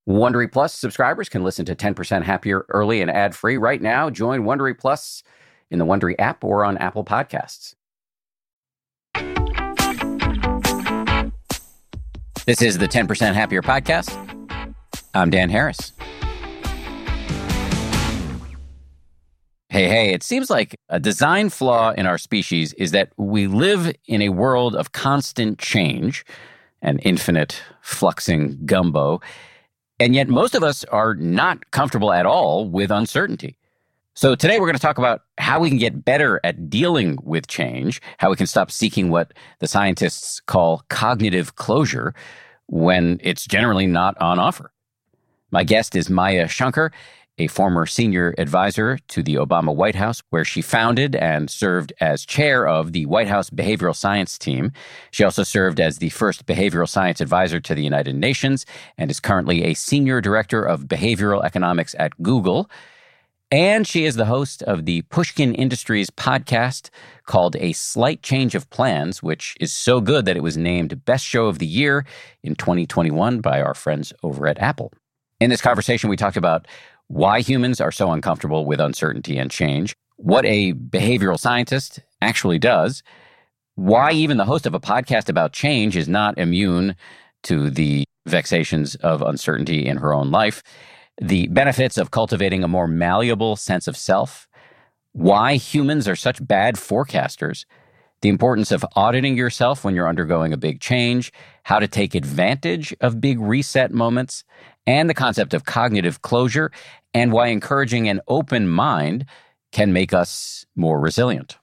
Wondery Plus subscribers can listen to 10% Happier early and ad-free right now. Join Wondery Plus in the Wondery app or on Apple Podcasts. This is the 10% Happier podcast. I'm Dan Harris. Hey, it seems like a design flaw in our species is that we live in a world of constant change and infinite fluxing gumbo, and yet most of us are not comfortable at all with uncertainty. So today we're going to talk about how we can get better at dealing with change, how we can stop seeking what the scientists call cognitive closure when it's generally not on offer. My guest is Maya Shankar, a former senior advisor to the Obama White House, where she founded and served as chair of the White House Behavioral Science Team. She also served as the first behavioral science advisor to the United Nations and is currently a senior director of behavioral economics at Google. And she is the host of the Pushkin Industries podcast called A Slight Change of Plans, which is so good that it was named Best Show of the Year in 2021 by our friends over at Apple. In this conversation, we talked about why humans are so uncomfortable with uncertainty and change, what a behavioral scientist actually does, why even the host of a podcast about change is not immune to the vexations of uncertainty in her own life, the benefits of cultivating a more malleable sense of self, why humans are such bad forecasters, the importance of auditing yourself when you're undergoing a big change, how to take advantage of big reset moments, and the concept of cognitive closure, and why encouraging an open mind can make us more resilient.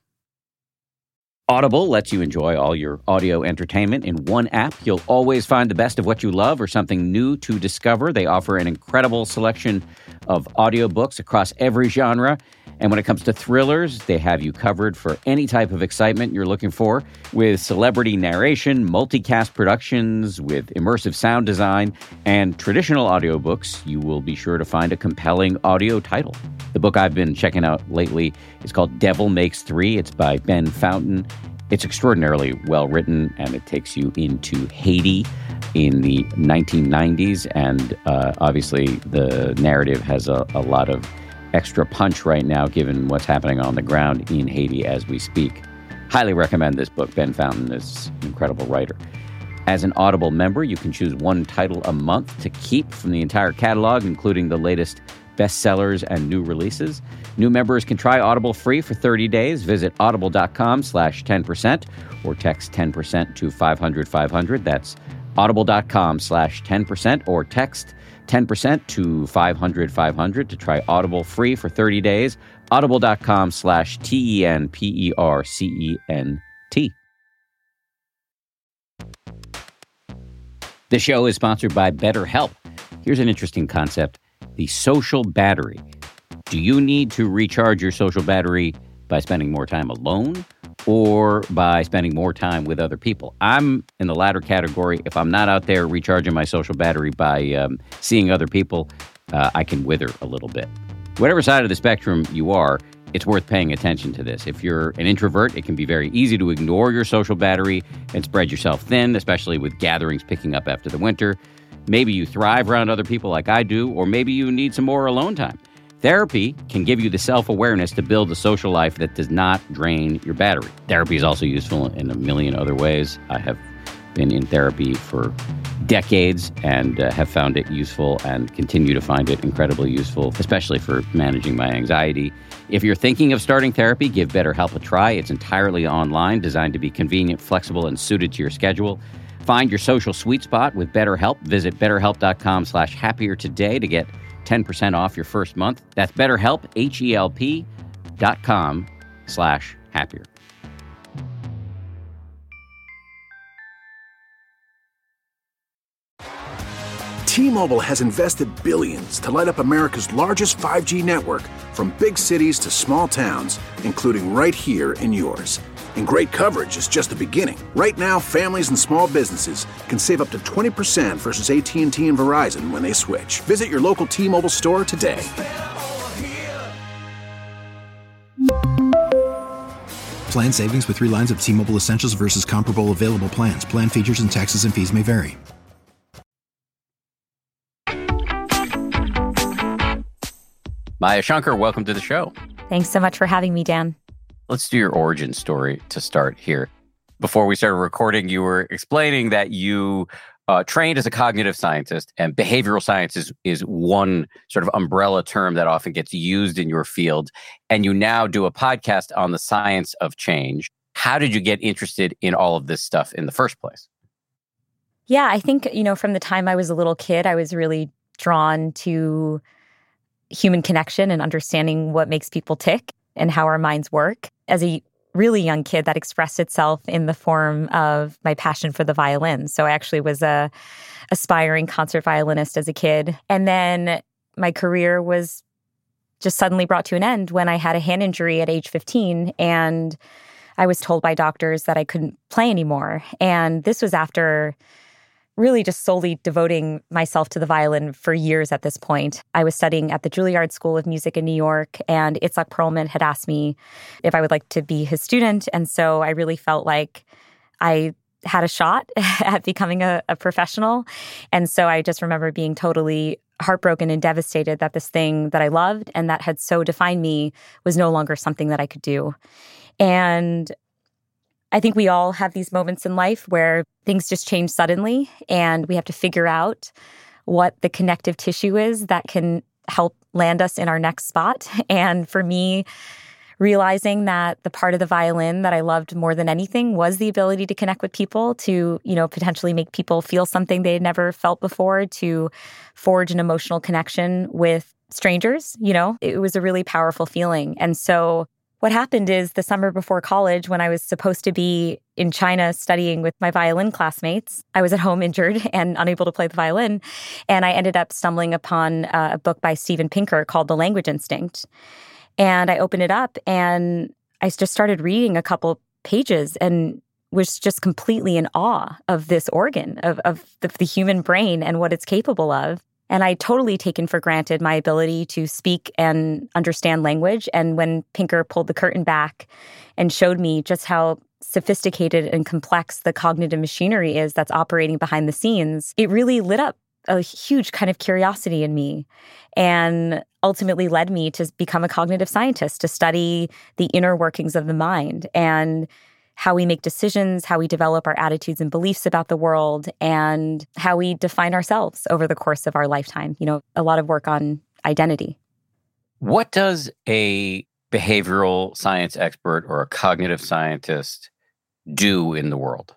Audible lets you enjoy all your audio entertainment in one app. You'll always find the best of what you love or something new to discover. They offer an incredible selection of audiobooks across every genre. And when it comes to thrillers, they have you covered for any type of excitement you're looking for, with celebrity narration, multicast productions, with immersive sound design, and traditional audiobooks. You will be sure to find a compelling audio title. The book I've been checking out lately is called Devil Makes Three. It's by Ben Fountain. It's extraordinarily well written, and it takes you into Haiti in the 1990s. And obviously, the narrative has a lot of extra punch right now, given what's happening on the ground in Haiti as we speak. Highly recommend this book. Ben Fountain is an incredible writer. As an Audible member, you can choose one title a month to keep from the entire catalog, including the latest bestsellers and new releases. New members can try Audible free for 30 days. Visit audible.com/10% or text 10% to 500-500. That's audible.com/10% or text 10% to 500-500 to try Audible free for 30 days. Audible.com/TENPERCENT. The show is sponsored by BetterHelp. Here's an interesting concept: the social battery. Do you need to recharge your social battery by spending more time alone or by spending more time with other people? I'm in the latter category. If I'm not out there recharging my social battery by seeing other people, I can wither a little bit. Whatever side of the spectrum you are, it's worth paying attention to this. If you're an introvert, it can be very easy to ignore your social battery and spread yourself thin, especially with gatherings picking up after the winter. Maybe you thrive around other people like I do, or maybe you need some more alone time. Therapy can give you the self-awareness to build a social life that does not drain your battery. Therapy is also useful in a million other ways. I have been in therapy for decades and have found it useful and continue to find it incredibly useful, especially for managing my anxiety. If you're thinking of starting therapy, give BetterHelp a try. It's entirely online, designed to be convenient, flexible, and suited to your schedule. Find your social sweet spot with BetterHelp. Visit BetterHelp.com/happier today to get 10% off your first month. That's BetterHelp, HELP.com/happier. T-Mobile has invested billions to light up America's largest 5G network, from big cities to small towns, including right here in yours. And great coverage is just the beginning. Right now, families and small businesses can save up to 20% versus AT&T and Verizon when they switch. Visit your local T-Mobile store today. Plan savings with 3 lines of T-Mobile Essentials versus comparable available plans. Plan features and taxes and fees may vary. Maya Shankar, welcome to the show. Thanks so much for having me, Dan. Let's do your origin story to start here. Before we started recording, you were explaining that you trained as a cognitive scientist, and behavioral science is one sort of umbrella term that often gets used in your field. And you now do a podcast on the science of change. How did you get interested in all of this stuff in the first place? Yeah, I think, from the time I was a little kid, I was really drawn to human connection and understanding what makes people tick and how our minds work. As a really young kid, that expressed itself in the form of my passion for the violin. So I actually was a aspiring concert violinist as a kid. And then my career was just suddenly brought to an end when I had a hand injury at age 15. And I was told by doctors that I couldn't play anymore. And this was after really just solely devoting myself to the violin for years at this point. I was studying at the Juilliard School of Music in New York, and Itzhak Perlman had asked me if I would like to be his student. And so I really felt like I had a shot at becoming a professional. And so I just remember being totally heartbroken and devastated that this thing that I loved and that had so defined me was no longer something that I could do. And I think we all have these moments in life where things just change suddenly, and we have to figure out what the connective tissue is that can help land us in our next spot. And for me, realizing that the part of the violin that I loved more than anything was the ability to connect with people, to, potentially make people feel something they had never felt before, to forge an emotional connection with strangers, it was a really powerful feeling. And so what happened is the summer before college, when I was supposed to be in China studying with my violin classmates, I was at home injured and unable to play the violin. And I ended up stumbling upon a book by Steven Pinker called The Language Instinct. And I opened it up and I just started reading a couple pages and was just completely in awe of this organ, of the human brain and what it's capable of. And I'd totally taken for granted my ability to speak and understand language. And when Pinker pulled the curtain back and showed me just how sophisticated and complex the cognitive machinery is that's operating behind the scenes, it really lit up a huge kind of curiosity in me and ultimately led me to become a cognitive scientist, to study the inner workings of the mind and how we make decisions, how we develop our attitudes and beliefs about the world, and how we define ourselves over the course of our lifetime. A lot of work on identity. What does a behavioral science expert or a cognitive scientist do in the world?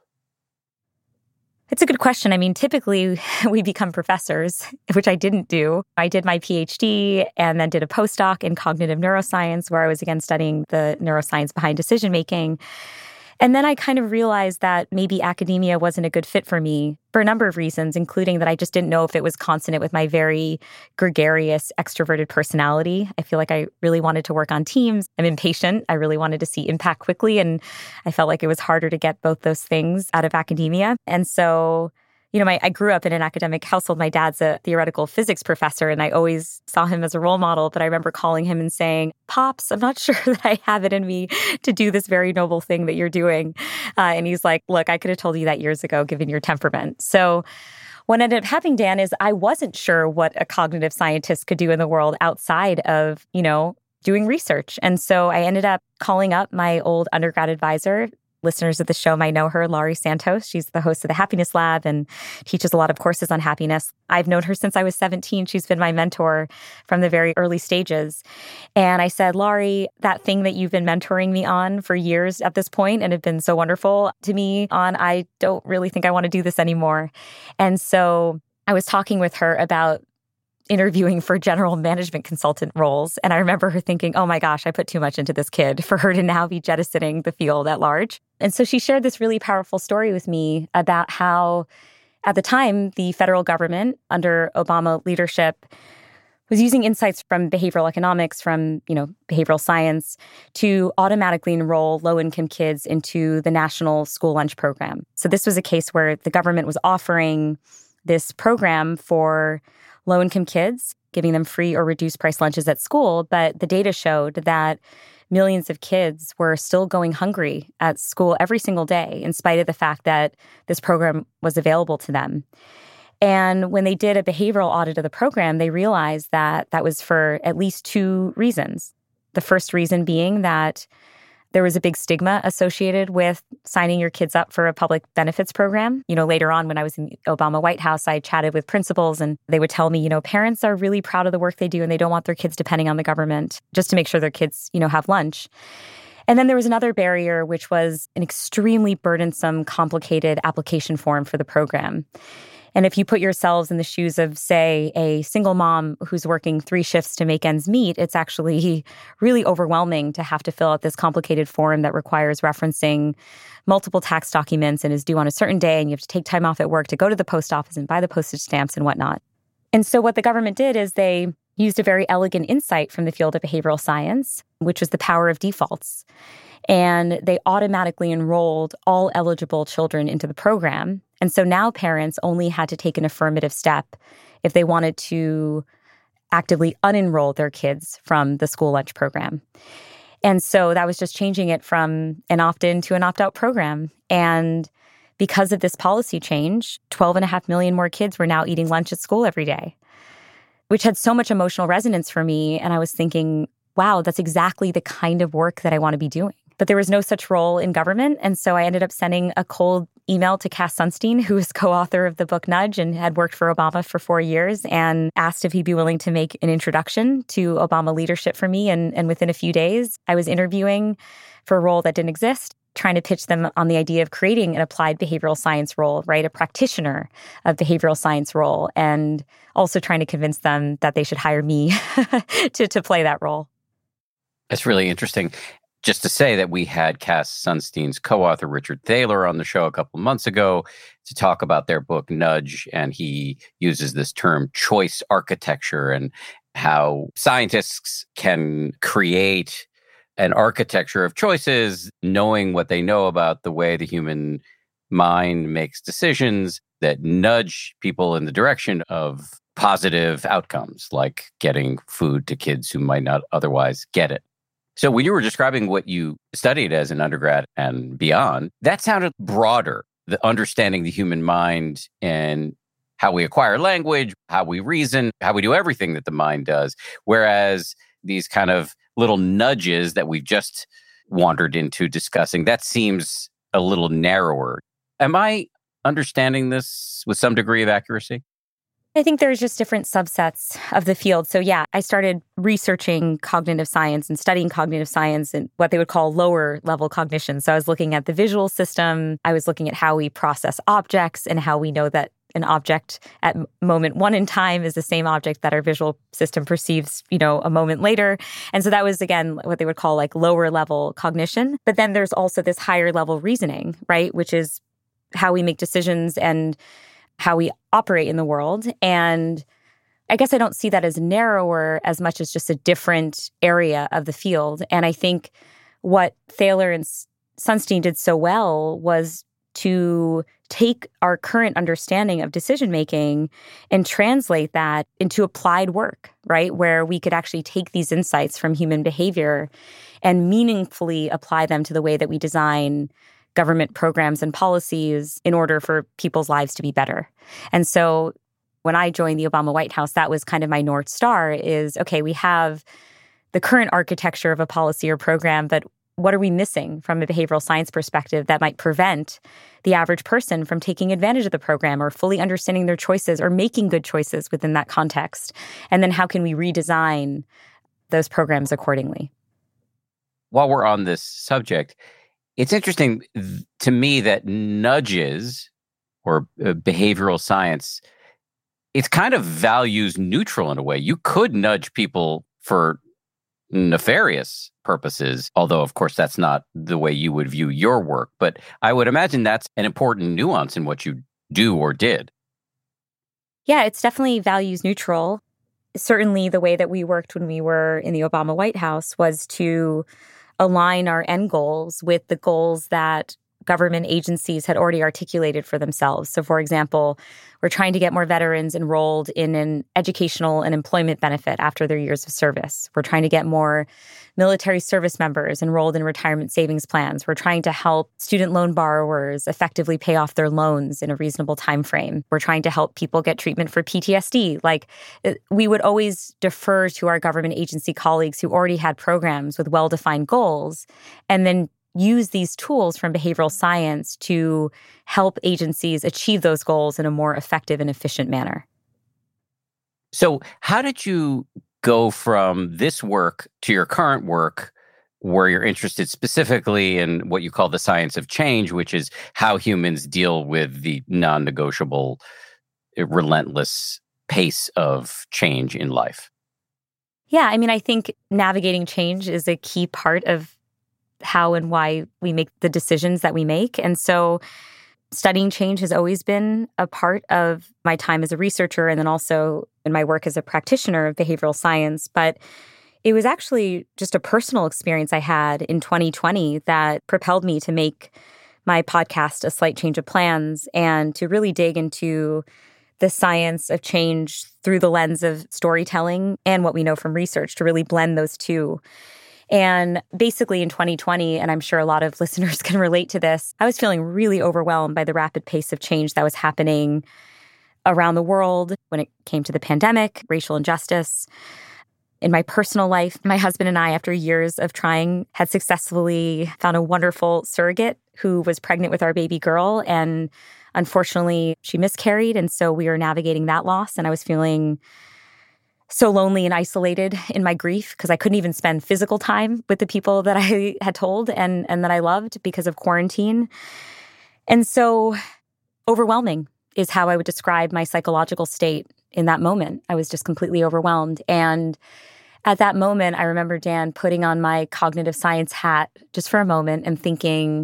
It's a good question. I mean, typically we become professors, which I didn't do. I did my PhD and then did a postdoc in cognitive neuroscience, where I was again studying the neuroscience behind decision-making. And then I kind of realized that maybe academia wasn't a good fit for me for a number of reasons, including that I just didn't know if it was consonant with my very gregarious, extroverted personality. I feel like I really wanted to work on teams. I'm impatient. I really wanted to see impact quickly. And I felt like it was harder to get both those things out of academia. And so, I grew up in an academic household. My dad's a theoretical physics professor, and I always saw him as a role model. But I remember calling him and saying, "Pops, I'm not sure that I have it in me to do this very noble thing that you're doing." And he's like, "Look, I could have told you that years ago, given your temperament." So what ended up happening, Dan, is I wasn't sure what a cognitive scientist could do in the world outside of, doing research. And so I ended up calling up my old undergrad advisor. Listeners of the show might know her, Laurie Santos. She's the host of the Happiness Lab and teaches a lot of courses on happiness. I've known her since I was 17. She's been my mentor from the very early stages. And I said, "Laurie, that thing that you've been mentoring me on for years at this point and have been so wonderful to me on, I don't really think I want to do this anymore." And so I was talking with her about interviewing for general management consultant roles. And I remember her thinking, "Oh my gosh, I put too much into this kid for her to now be jettisoning the field at large." And so she shared this really powerful story with me about how, at the time, the federal government under Obama leadership was using insights from behavioral economics, from, behavioral science, to automatically enroll low-income kids into the National School Lunch Program. So this was a case where the government was offering this program for low-income kids, giving them free or reduced price lunches at school. But the data showed that millions of kids were still going hungry at school every single day, in spite of the fact that this program was available to them. And when they did a behavioral audit of the program, they realized that that was for at least two reasons. The first reason being that there was a big stigma associated with signing your kids up for a public benefits program. Later on when I was in the Obama White House, I chatted with principals and they would tell me, parents are really proud of the work they do and they don't want their kids depending on the government just to make sure their kids, have lunch. And then there was another barrier, which was an extremely burdensome, complicated application form for the program. And if you put yourselves in the shoes of, say, a single mom who's working 3 shifts to make ends meet, it's actually really overwhelming to have to fill out this complicated form that requires referencing multiple tax documents and is due on a certain day, and you have to take time off at work to go to the post office and buy the postage stamps and whatnot. And so what the government did is they used a very elegant insight from the field of behavioral science, which was the power of defaults. And they automatically enrolled all eligible children into the program. And so now parents only had to take an affirmative step if they wanted to actively unenroll their kids from the school lunch program. And so that was just changing it from an opt-in to an opt-out program. And because of this policy change, 12.5 million more kids were now eating lunch at school every day, which had so much emotional resonance for me. And I was thinking, wow, that's exactly the kind of work that I want to be doing. But there was no such role in government. And so I ended up sending a cold email to Cass Sunstein, who is co-author of the book Nudge and had worked for Obama for 4 years, and asked if he'd be willing to make an introduction to Obama leadership for me. And within a few days, I was interviewing for a role that didn't exist, trying to pitch them on the idea of creating an applied behavioral science role, right? A practitioner of behavioral science role, and also trying to convince them that they should hire me to play that role. That's really interesting. Just to say that we had Cass Sunstein's co-author Richard Thaler on the show a couple of months ago to talk about their book Nudge, and he uses this term choice architecture and how scientists can create an architecture of choices, knowing what they know about the way the human mind makes decisions that nudge people in the direction of positive outcomes, like getting food to kids who might not otherwise get it. So when you were describing what you studied as an undergrad and beyond, that sounded broader, the understanding the human mind and how we acquire language, how we reason, how we do everything that the mind does. Whereas these kind of little nudges that we've just wandered into discussing, that seems a little narrower. Am I understanding this with some degree of accuracy? I think there's just different subsets of the field. So yeah, I started researching cognitive science and studying cognitive science and what they would call lower level cognition. So I was looking at the visual system. I was looking at how we process objects and how we know that an object at moment one in time is the same object that our visual system perceives, a moment later. And so that was, again, what they would call like lower level cognition. But then there's also this higher level reasoning, right? Which is how we make decisions and how we operate in the world. And I guess I don't see that as narrower as much as just a different area of the field. And I think what Thaler and Sunstein did so well was to take our current understanding of decision-making and translate that into applied work, right? Where we could actually take these insights from human behavior and meaningfully apply them to the way that we design government programs and policies in order for people's lives to be better. And so when I joined the Obama White House, that was kind of my North Star is, okay, we have the current architecture of a policy or program, but what are we missing from a behavioral science perspective that might prevent the average person from taking advantage of the program or fully understanding their choices or making good choices within that context? And then how can we redesign those programs accordingly? While we're on this subject, it's interesting to me that nudges or behavioral science, it's kind of values neutral in a way. You could nudge people for nefarious purposes, although, of course, that's not the way you would view your work. But I would imagine that's an important nuance in what you do or did. Yeah, it's definitely values neutral. Certainly the way that we worked when we were in the Obama White House was to align our end goals with the goals that government agencies had already articulated for themselves. So, for example, we're trying to get more veterans enrolled in an educational and employment benefit after their years of service. We're trying to get more military service members enrolled in retirement savings plans. We're trying to help student loan borrowers effectively pay off their loans in a reasonable time frame. We're trying to help people get treatment for PTSD. We would always defer to our government agency colleagues who already had programs with well-defined goals, and then use these tools from behavioral science to help agencies achieve those goals in a more effective and efficient manner. So how did you go from this work to your current work, where you're interested specifically in what you call the science of change, which is how humans deal with the non-negotiable, relentless pace of change in life? Yeah, I think navigating change is a key part of how and why we make the decisions that we make. And so studying change has always been a part of my time as a researcher, and then also in my work as a practitioner of behavioral science. But it was actually just a personal experience I had in 2020 that propelled me to make my podcast, A Slight Change of Plans, and to really dig into the science of change through the lens of storytelling and what we know from research, to really blend those two. And basically in 2020, and I'm sure a lot of listeners can relate to this, I was feeling really overwhelmed by the rapid pace of change that was happening around the world when it came to the pandemic, racial injustice. In my personal life, my husband and I, after years of trying, had successfully found a wonderful surrogate who was pregnant with our baby girl. And unfortunately, she miscarried. And so we were navigating that loss. And I was feeling so lonely and isolated in my grief because I couldn't even spend physical time with the people that I had told and that I loved because of quarantine. And so overwhelming is how I would describe my psychological state in that moment. I was just completely overwhelmed. And at that moment, I remember, Dan, putting on my cognitive science hat just for a moment and thinking,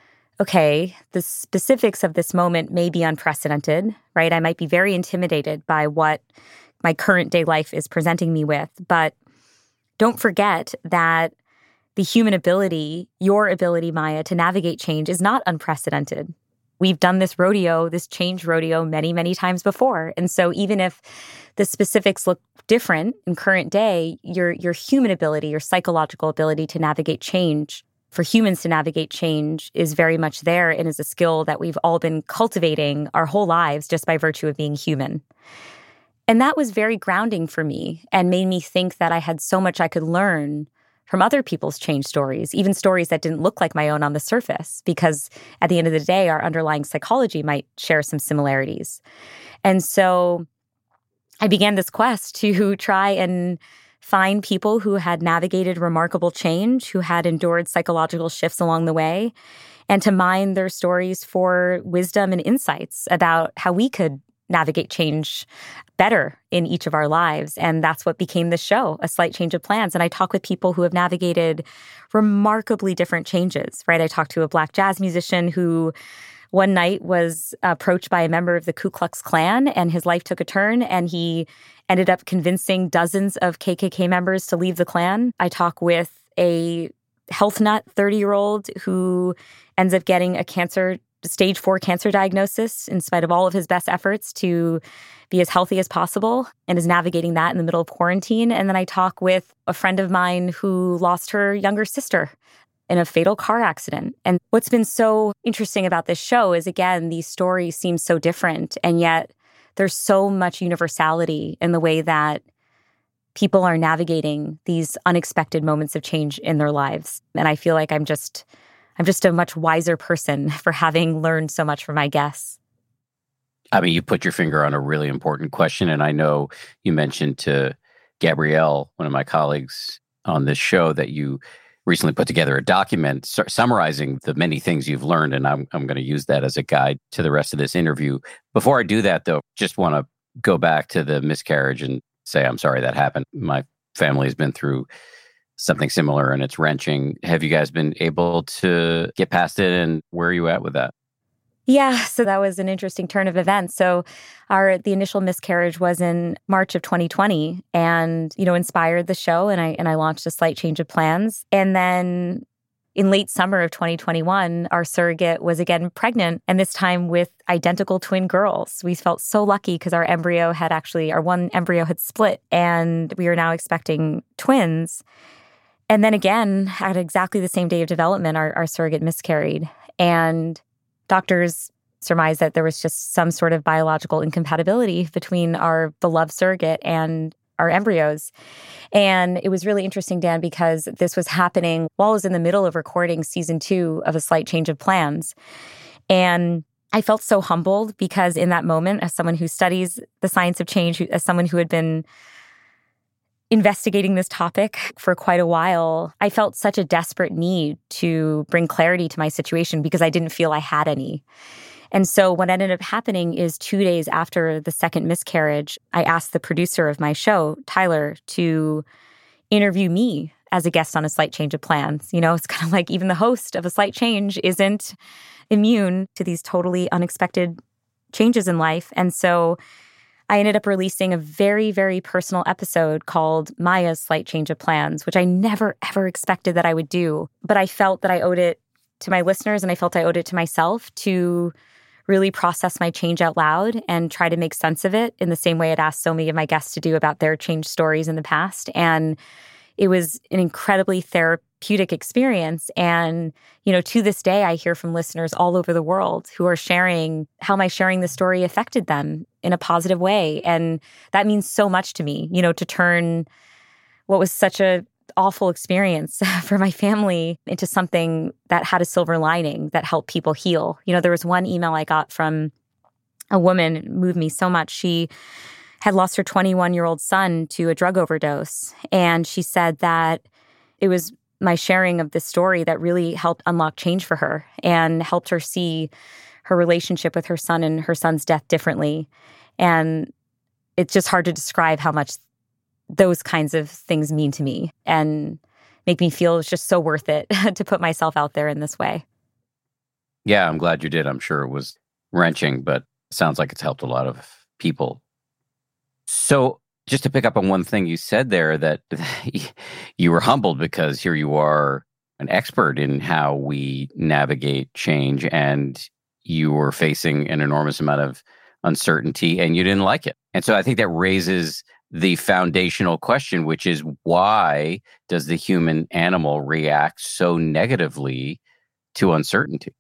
okay, the specifics of this moment may be unprecedented, right? I might be very intimidated by what my current day life is presenting me with. But don't forget that the human ability, your ability, Maya, to navigate change is not unprecedented. We've done this rodeo, this change rodeo many, many times before. And so even if the specifics look different in current day, your human ability, your psychological ability to navigate change, for humans to navigate change, is very much there and is a skill that we've all been cultivating our whole lives just by virtue of being human. And that was very grounding for me and made me think that I had so much I could learn from other people's change stories, even stories that didn't look like my own on the surface, because at the end of the day, our underlying psychology might share some similarities. And so I began this quest to try and find people who had navigated remarkable change, who had endured psychological shifts along the way, and to mine their stories for wisdom and insights about how we could navigate change better in each of our lives. And that's what became the show, A Slight Change of Plans. And I talk with people who have navigated remarkably different changes, right? I talked to a Black jazz musician who one night was approached by a member of the Ku Klux Klan, and his life took a turn, and he ended up convincing dozens of KKK members to leave the Klan. I talk with a health nut 30-year-old who ends up getting a stage 4 cancer diagnosis in spite of all of his best efforts to be as healthy as possible, and is navigating that in the middle of quarantine. And then I talk with a friend of mine who lost her younger sister in a fatal car accident. And what's been so interesting about this show is, again, these stories seem so different, and yet there's so much universality in the way that people are navigating these unexpected moments of change in their lives. And I feel like I'm just a much wiser person for having learned so much from my guests. I mean, you put your finger on a really important question. And I know you mentioned to Gabrielle, one of my colleagues on this show, that you recently put together a document summarizing the many things you've learned. And I'm going to use that as a guide to the rest of this interview. Before I do that, though, just want to go back to the miscarriage and say, I'm sorry that happened. My family has been through something similar, and it's wrenching. Have you guys been able to get past it, and where are you at with that? Yeah, so that was an interesting turn of events. So the initial miscarriage was in March of 2020, and inspired the show, and I launched A Slight Change of Plans. And then in late summer of 2021, our surrogate was again pregnant, and this time with identical twin girls. We felt so lucky because our one embryo had split, and we are now expecting twins. And then again, at exactly the same day of development, our surrogate miscarried. And doctors surmised that there was just some sort of biological incompatibility between our beloved surrogate and our embryos. And it was really interesting, Dan, because this was happening while I was in the middle of recording season 2 of A Slight Change of Plans. And I felt so humbled because in that moment, as someone who studies the science of change, as someone who had been investigating this topic for quite a while, I felt such a desperate need to bring clarity to my situation because I didn't feel I had any. And so what ended up happening is 2 days after the second miscarriage, I asked the producer of my show, Tyler, to interview me as a guest on A Slight Change of Plans. You know, it's kind of like even the host of A Slight Change isn't immune to these totally unexpected changes in life. And so I ended up releasing a very, very personal episode called Maya's Slight Change of Plans, which I never, ever expected that I would do. But I felt that I owed it to my listeners, and I felt I owed it to myself to really process my change out loud and try to make sense of it in the same way I'd asked so many of my guests to do about their change stories in the past. And it was an incredibly therapeutic experience. And, you know, to this day, I hear from listeners all over the world who are sharing how my sharing the story affected them in a positive way. And that means so much to me, you know, to turn what was such a awful experience for my family into something that had a silver lining that helped people heal. You know, there was one email I got from a woman, it moved me so much. She had lost her 21-year-old son to a drug overdose. And she said that it was my sharing of this story that really helped unlock change for her and helped her see her relationship with her son and her son's death differently. And it's just hard to describe how much those kinds of things mean to me and make me feel it's just so worth it to put myself out there in this way. Yeah, I'm glad you did. I'm sure it was wrenching, but it sounds like it's helped a lot of people. So just to pick up on one thing you said there, that you were humbled because here you are, an expert in how we navigate change, and you were facing an enormous amount of uncertainty and you didn't like it. And so I think that raises the foundational question, which is, why does the human animal react so negatively to uncertainty?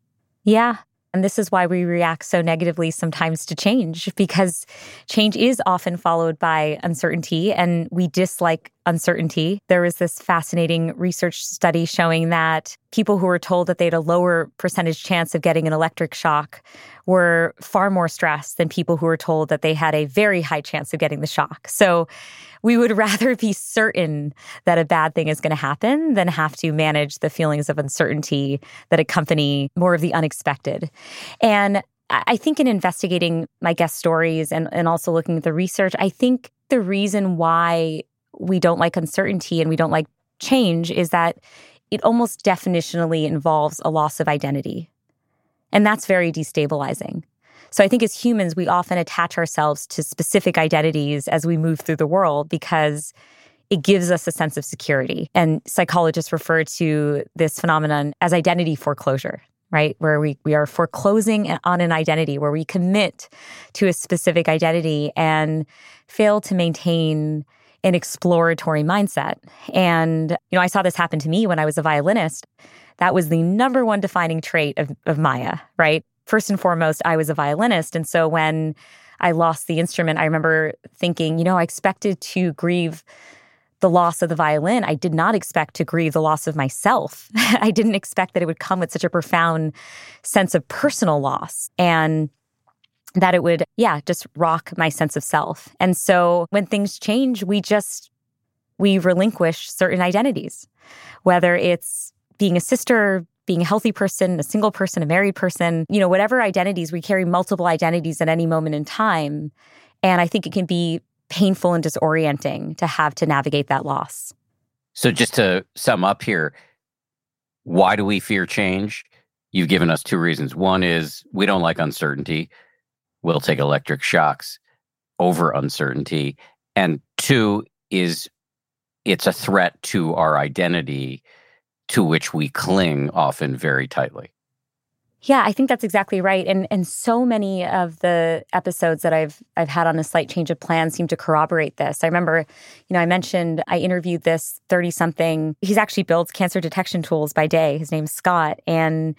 Yeah. And this is why we react so negatively sometimes to change, because change is often followed by uncertainty, and we dislike uncertainty. There was this fascinating research study showing that people who were told that they had a lower percentage chance of getting an electric shock were far more stressed than people who were told that they had a very high chance of getting the shock. So we would rather be certain that a bad thing is going to happen than have to manage the feelings of uncertainty that accompany more of the unexpected. And I think in investigating my guest stories and also looking at the research, I think the reason why we don't like uncertainty and we don't like change is that it almost definitionally involves a loss of identity. And that's very destabilizing. So I think as humans, we often attach ourselves to specific identities as we move through the world because it gives us a sense of security. And psychologists refer to this phenomenon as identity foreclosure, right? Where we are foreclosing on an identity, where we commit to a specific identity and fail to maintain an exploratory mindset. And, you know, I saw this happen to me when I was a violinist. That was the number one defining trait of Maya, right? First and foremost, I was a violinist. And so when I lost the instrument, I remember thinking, you know, I expected to grieve the loss of the violin. I did not expect to grieve the loss of myself. I didn't expect that it would come with such a profound sense of personal loss and that it would, just rock my sense of self. And so when things change, we relinquish certain identities, whether it's being a sister, being a healthy person, a single person, a married person, you know, whatever identities, we carry multiple identities at any moment in time. And I think it can be painful and disorienting to have to navigate that loss. So just to sum up here, why do we fear change? You've given us two reasons. One is we don't like uncertainty. We'll take electric shocks over uncertainty. And two is it's a threat to our identity to which we cling often very tightly. Yeah, I think that's exactly right. And so many of the episodes that I've had on A Slight Change of Plan seem to corroborate this. I remember, I mentioned I interviewed this 30-something. He's actually builds cancer detection tools by day. His name's Scott. And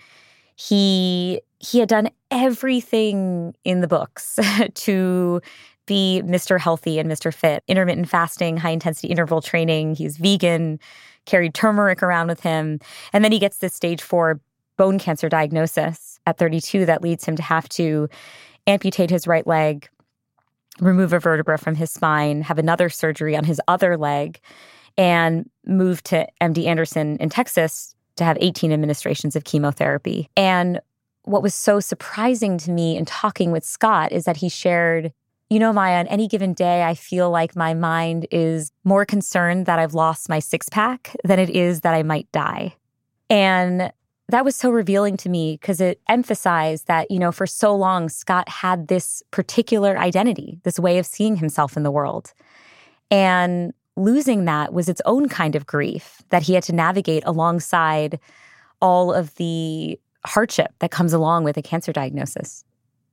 he had done everything in the books to be Mr. Healthy and Mr. Fit. Intermittent fasting, high-intensity interval training. He's vegan, carried turmeric around with him. And then he gets this stage 4 bone cancer diagnosis at 32 that leads him to have to amputate his right leg, remove a vertebra from his spine, have another surgery on his other leg, and move to MD Anderson in Texas to have 18 administrations of chemotherapy. And what was so surprising to me in talking with Scott is that he shared, Maya, on any given day, I feel like my mind is more concerned that I've lost my six-pack than it is that I might die. And that was so revealing to me because it emphasized that, for so long, Scott had this particular identity, this way of seeing himself in the world. And losing that was its own kind of grief that he had to navigate alongside all of the hardship that comes along with a cancer diagnosis.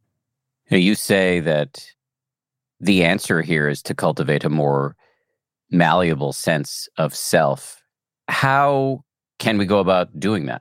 You say that the answer here is to cultivate a more malleable sense of self. How can we go about doing that?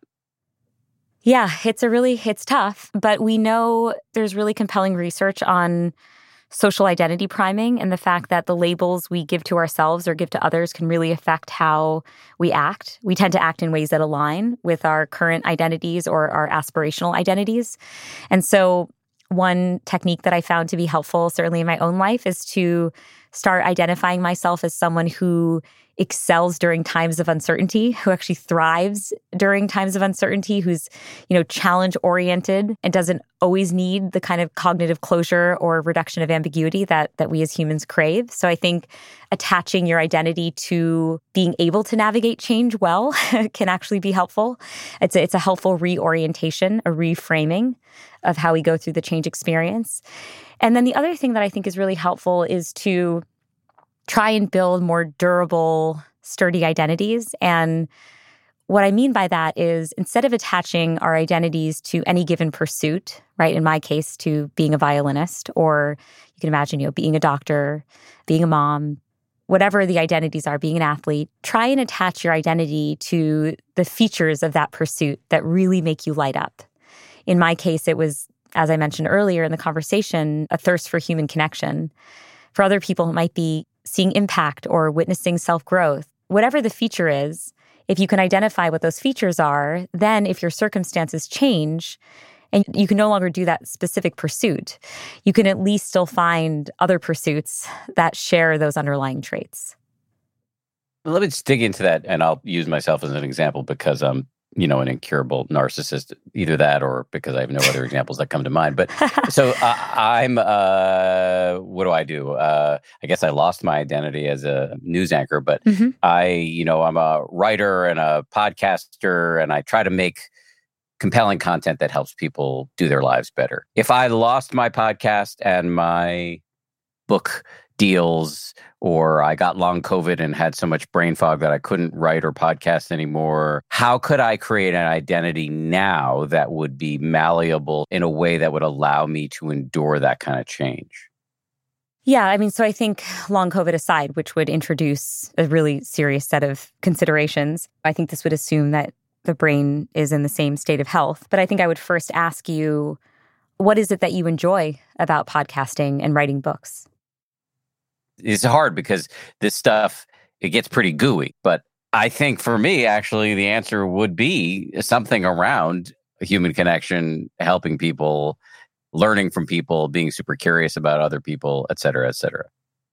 Yeah, it's tough, but we know there's really compelling research on social identity priming and the fact that the labels we give to ourselves or give to others can really affect how we act. We tend to act in ways that align with our current identities or our aspirational identities. And so one technique that I found to be helpful, certainly in my own life, is to start identifying myself as someone who excels during times of uncertainty, who actually thrives during times of uncertainty, who's, challenge-oriented and doesn't always need the kind of cognitive closure or reduction of ambiguity that we as humans crave. So I think attaching your identity to being able to navigate change well can actually be helpful. It's a helpful reorientation, a reframing of how we go through the change experience. And then the other thing that I think is really helpful is to try and build more durable, sturdy identities. And what I mean by that is instead of attaching our identities to any given pursuit, right, in my case, to being a violinist, or you can imagine, being a doctor, being a mom, whatever the identities are, being an athlete, try and attach your identity to the features of that pursuit that really make you light up. In my case, it was, as I mentioned earlier in the conversation, a thirst for human connection. For other people, it might be seeing impact or witnessing self-growth. Whatever the feature is, if you can identify what those features are, then if your circumstances change and you can no longer do that specific pursuit, you can at least still find other pursuits that share those underlying traits. Let me just dig into that, and I'll use myself as an example because I'm an incurable narcissist, either that or because I have no other examples that come to mind. But so I'm, what do I do? I guess I lost my identity as a news anchor, but I'm a writer and a podcaster, and I try to make compelling content that helps people do their lives better. If I lost my podcast and my book deals, or I got long COVID and had so much brain fog that I couldn't write or podcast anymore, how could I create an identity now that would be malleable in a way that would allow me to endure that kind of change? Yeah, so I think long COVID aside, which would introduce a really serious set of considerations, I think this would assume that the brain is in the same state of health. But I think I would first ask you, what is it that you enjoy about podcasting and writing books? It's hard because this stuff, it gets pretty gooey. But I think for me, actually, the answer would be something around human connection, helping people, learning from people, being super curious about other people, et cetera, et cetera.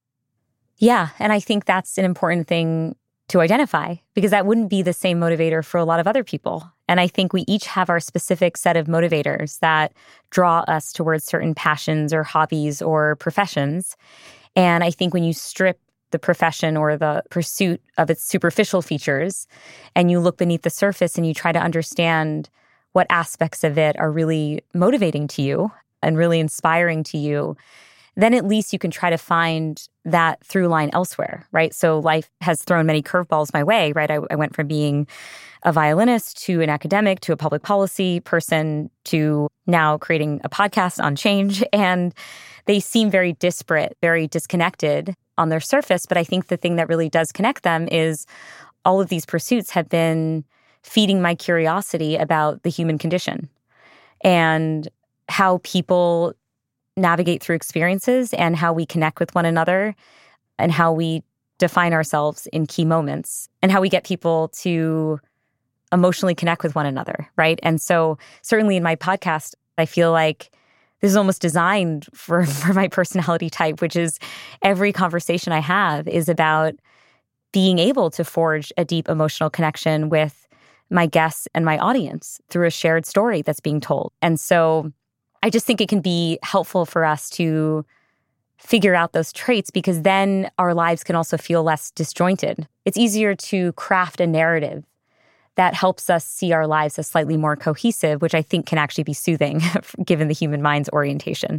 Yeah. And I think that's an important thing to identify because that wouldn't be the same motivator for a lot of other people. And I think we each have our specific set of motivators that draw us towards certain passions or hobbies or professions. And I think when you strip the profession or the pursuit of its superficial features and you look beneath the surface and you try to understand what aspects of it are really motivating to you and really inspiring to you, then at least you can try to find that through line elsewhere, right? So life has thrown many curveballs my way, right? I went from being a violinist to an academic to a public policy person to now creating a podcast on change. And they seem very disparate, very disconnected on their surface. But I think the thing that really does connect them is all of these pursuits have been feeding my curiosity about the human condition and how people navigate through experiences and how we connect with one another and how we define ourselves in key moments and how we get people to emotionally connect with one another, right? And so certainly in my podcast, I feel like this is almost designed for my personality type, which is every conversation I have is about being able to forge a deep emotional connection with my guests and my audience through a shared story that's being told. And so I just think it can be helpful for us to figure out those traits because then our lives can also feel less disjointed. It's easier to craft a narrative that helps us see our lives as slightly more cohesive, which I think can actually be soothing given the human mind's orientation.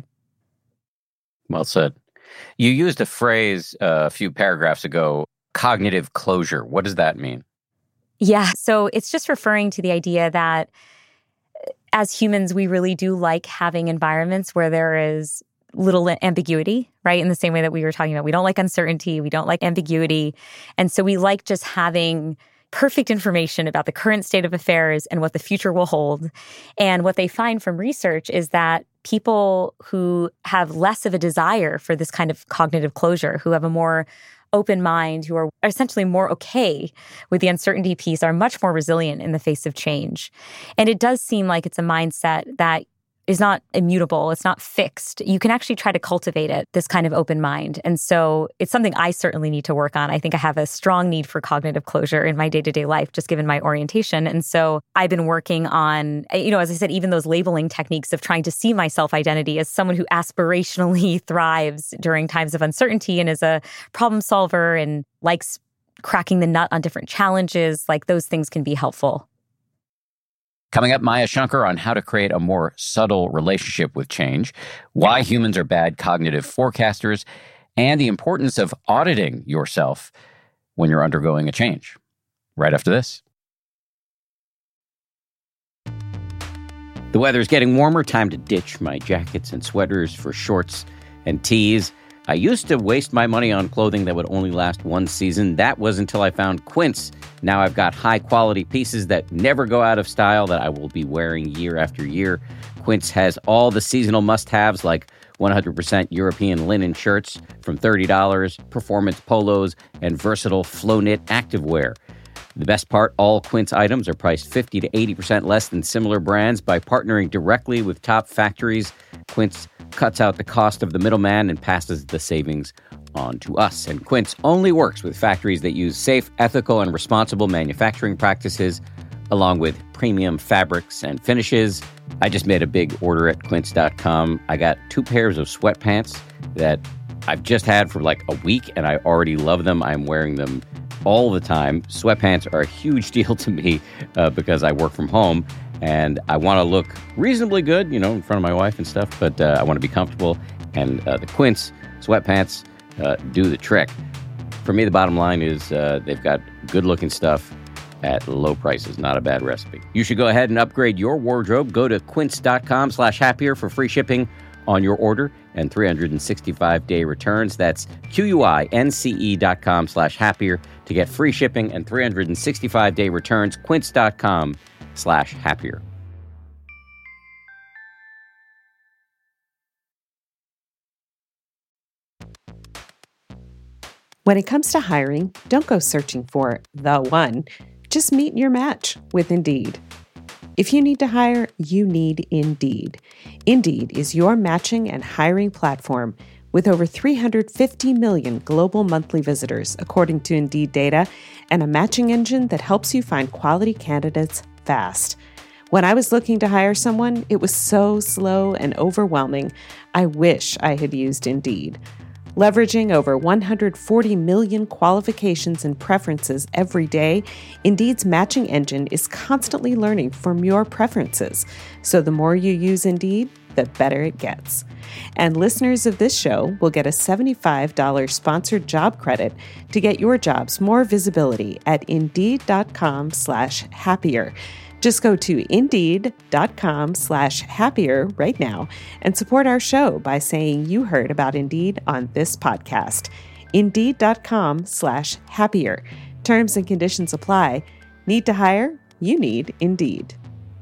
Well said. You used a phrase a few paragraphs ago, cognitive closure. What does that mean? Yeah, so it's just referring to the idea that as humans, we really do like having environments where there is little ambiguity, right? In the same way that we were talking about, we don't like uncertainty, we don't like ambiguity. And so we like just having perfect information about the current state of affairs and what the future will hold. And what they find from research is that people who have less of a desire for this kind of cognitive closure, who have a more open mind, who are essentially more okay with the uncertainty piece, are much more resilient in the face of change. And it does seem like it's a mindset that is not immutable. It's not fixed. You can actually try to cultivate it, this kind of open mind. And so it's something I certainly need to work on. I think I have a strong need for cognitive closure in my day-to-day life, just given my orientation. And so I've been working on, as I said, even those labeling techniques of trying to see my self-identity as someone who aspirationally thrives during times of uncertainty and is a problem solver and likes cracking the nut on different challenges. Like those things can be helpful. Coming up, Maya Shankar on how to create a more subtle relationship with change, why humans are bad cognitive forecasters, and the importance of auditing yourself when you're undergoing a change. Right after this. The weather's getting warmer. Time to ditch my jackets and sweaters for shorts and tees. I used to waste my money on clothing that would only last one season. That was until I found Quince. Now I've got high-quality pieces that never go out of style that I will be wearing year after year. Quince has all the seasonal must-haves like 100% European linen shirts from $30, performance polos, and versatile flow-knit activewear. The best part, all Quince items are priced 50 to 80% less than similar brands. By partnering directly with top factories, Quince cuts out the cost of the middleman and passes the savings on to us. And Quince only works with factories that use safe, ethical, and responsible manufacturing practices, along with premium fabrics and finishes. I just made a big order at quince.com. I got 2 pairs of sweatpants that I've just had for like a week, and I already love them. I'm wearing them all the time. Sweatpants are a huge deal to me because I work from home and I want to look reasonably good, in front of my wife and stuff, but I want to be comfortable. And the Quince sweatpants do the trick. For me, the bottom line is they've got good-looking stuff at low prices. Not a bad recipe. You should go ahead and upgrade your wardrobe. Go to quince.com/happier for free shipping on your order and 365-day returns. That's QUINCE.com/happier to get free shipping and 365-day returns. Quince.com/happier. When it comes to hiring, don't go searching for the one. Just meet your match with Indeed. If you need to hire, you need Indeed. Indeed is your matching and hiring platform with over 350 million global monthly visitors, according to Indeed data, and a matching engine that helps you find quality candidates fast. When I was looking to hire someone, it was so slow and overwhelming. I wish I had used Indeed. Leveraging over 140 million qualifications and preferences every day, Indeed's matching engine is constantly learning from your preferences. So the more you use Indeed, the better it gets. And listeners of this show will get a $75 sponsored job credit to get your jobs more visibility at Indeed.com/happier. Just go to Indeed.com/happier right now and support our show by saying you heard about Indeed on this podcast. Indeed.com/happier. Terms and conditions apply. Need to hire? You need Indeed.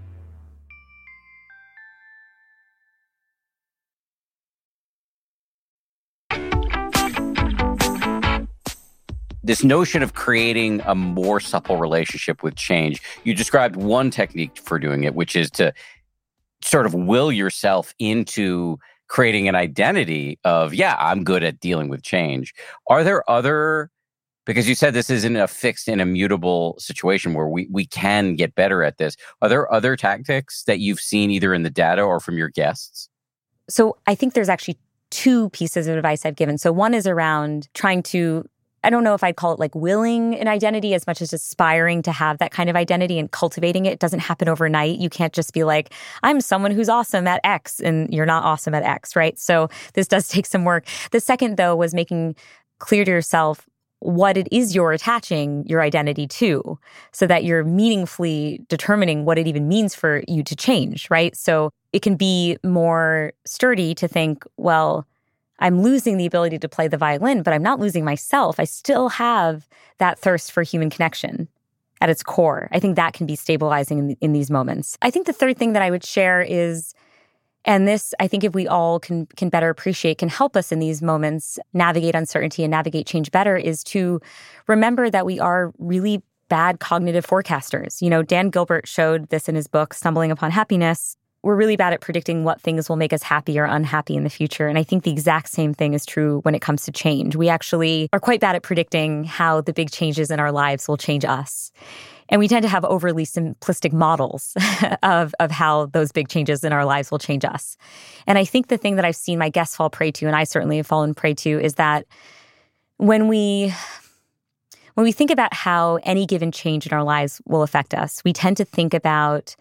This notion of creating a more supple relationship with change, you described one technique for doing it, which is to sort of will yourself into creating an identity of, yeah, I'm good at dealing with change. Are there other, because you said this isn't a fixed and immutable situation where we can get better at this. Are there other tactics that you've seen either in the data or from your guests? So I think there's actually two pieces of advice I've given. So one is around trying to, I don't know if I'd call it like willing an identity as much as aspiring to have that kind of identity and cultivating it. It doesn't happen overnight. You can't just be like, I'm someone who's awesome at X and you're not awesome at X, right? So this does take some work. The second, though, was making clear to yourself what it is you're attaching your identity to so that you're meaningfully determining what it even means for you to change, right? So it can be more sturdy to think, well, I'm losing the ability to play the violin, but I'm not losing myself. I still have that thirst for human connection at its core. I think that can be stabilizing in these moments. I think the third thing that I would share is, and this, I think if we all can better appreciate, can help us in these moments navigate uncertainty and navigate change better, is to remember that we are really bad cognitive forecasters. You know, Dan Gilbert showed this in his book, Stumbling Upon Happiness. We're really bad at predicting what things will make us happy or unhappy in the future. And I think the exact same thing is true when it comes to change. We actually are quite bad at predicting how the big changes in our lives will change us. And we tend to have overly simplistic models of how those big changes in our lives will change us. And I think the thing that I've seen my guests fall prey to, and I certainly have fallen prey to, is that when we think about how any given change in our lives will affect us, we tend to think about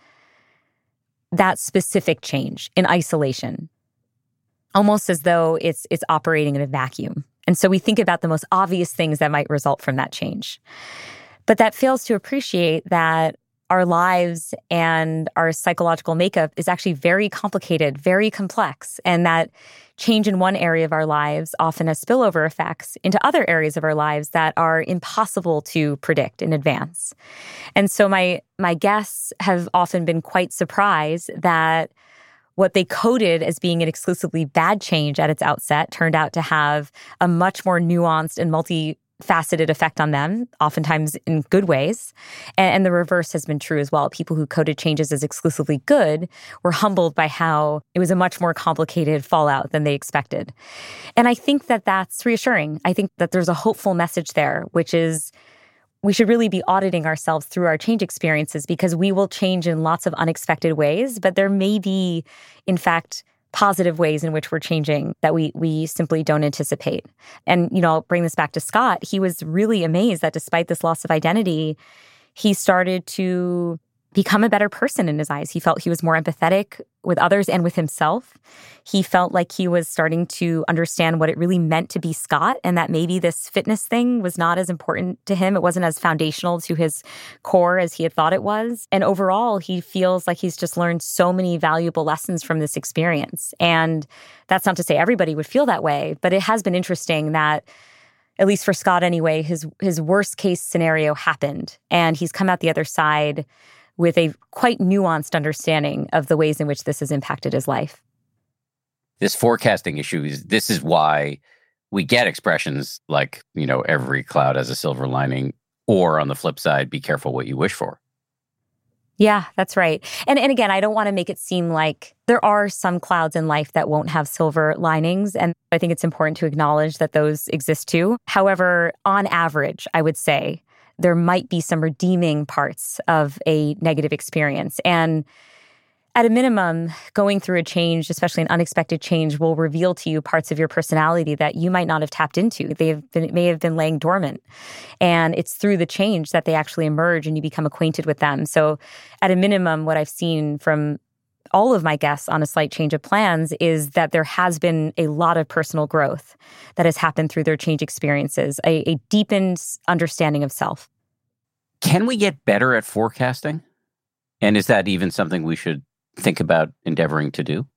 that specific change in isolation, almost as though it's operating in a vacuum. And so we think about the most obvious things that might result from that change. But that fails to appreciate that our lives and our psychological makeup is actually very complicated, very complex, and that change in one area of our lives often has spillover effects into other areas of our lives that are impossible to predict in advance. And so my guests have often been quite surprised that what they coded as being an exclusively bad change at its outset turned out to have a much more nuanced and multifaceted effect on them, oftentimes in good ways. And the reverse has been true as well. People who coded changes as exclusively good were humbled by how it was a much more complicated fallout than they expected. And I think that that's reassuring. I think that there's a hopeful message there, which is we should really be auditing ourselves through our change experiences because we will change in lots of unexpected ways, but there may be, in fact, positive ways in which we're changing that we simply don't anticipate. And, you know, I'll bring this back to Scott. He was really amazed that despite this loss of identity, he started to become a better person in his eyes. He felt he was more empathetic with others and with himself. He felt like he was starting to understand what it really meant to be Scott and that maybe this fitness thing was not as important to him. It wasn't as foundational to his core as he had thought it was. And overall, he feels like he's just learned so many valuable lessons from this experience. And that's not to say everybody would feel that way, but it has been interesting that, at least for Scott anyway, his worst case scenario happened and he's come out the other side with a quite nuanced understanding of the ways in which this has impacted his life. This forecasting issue this is why we get expressions like, you know, every cloud has a silver lining, or on the flip side, be careful what you wish for. Yeah, that's right. And again, I don't want to make it seem like there are some clouds in life that won't have silver linings. And I think it's important to acknowledge that those exist too. However, on average, I would say there might be some redeeming parts of a negative experience. And at a minimum, going through a change, especially an unexpected change, will reveal to you parts of your personality that you might not have tapped into. They may have been laying dormant. And it's through the change that they actually emerge and you become acquainted with them. So at a minimum, what I've seen from all of my guests on A Slight Change of Plans is that there has been a lot of personal growth that has happened through their change experiences, a deepened understanding of self. Can we get better at forecasting? And is that even something we should think about endeavoring to do?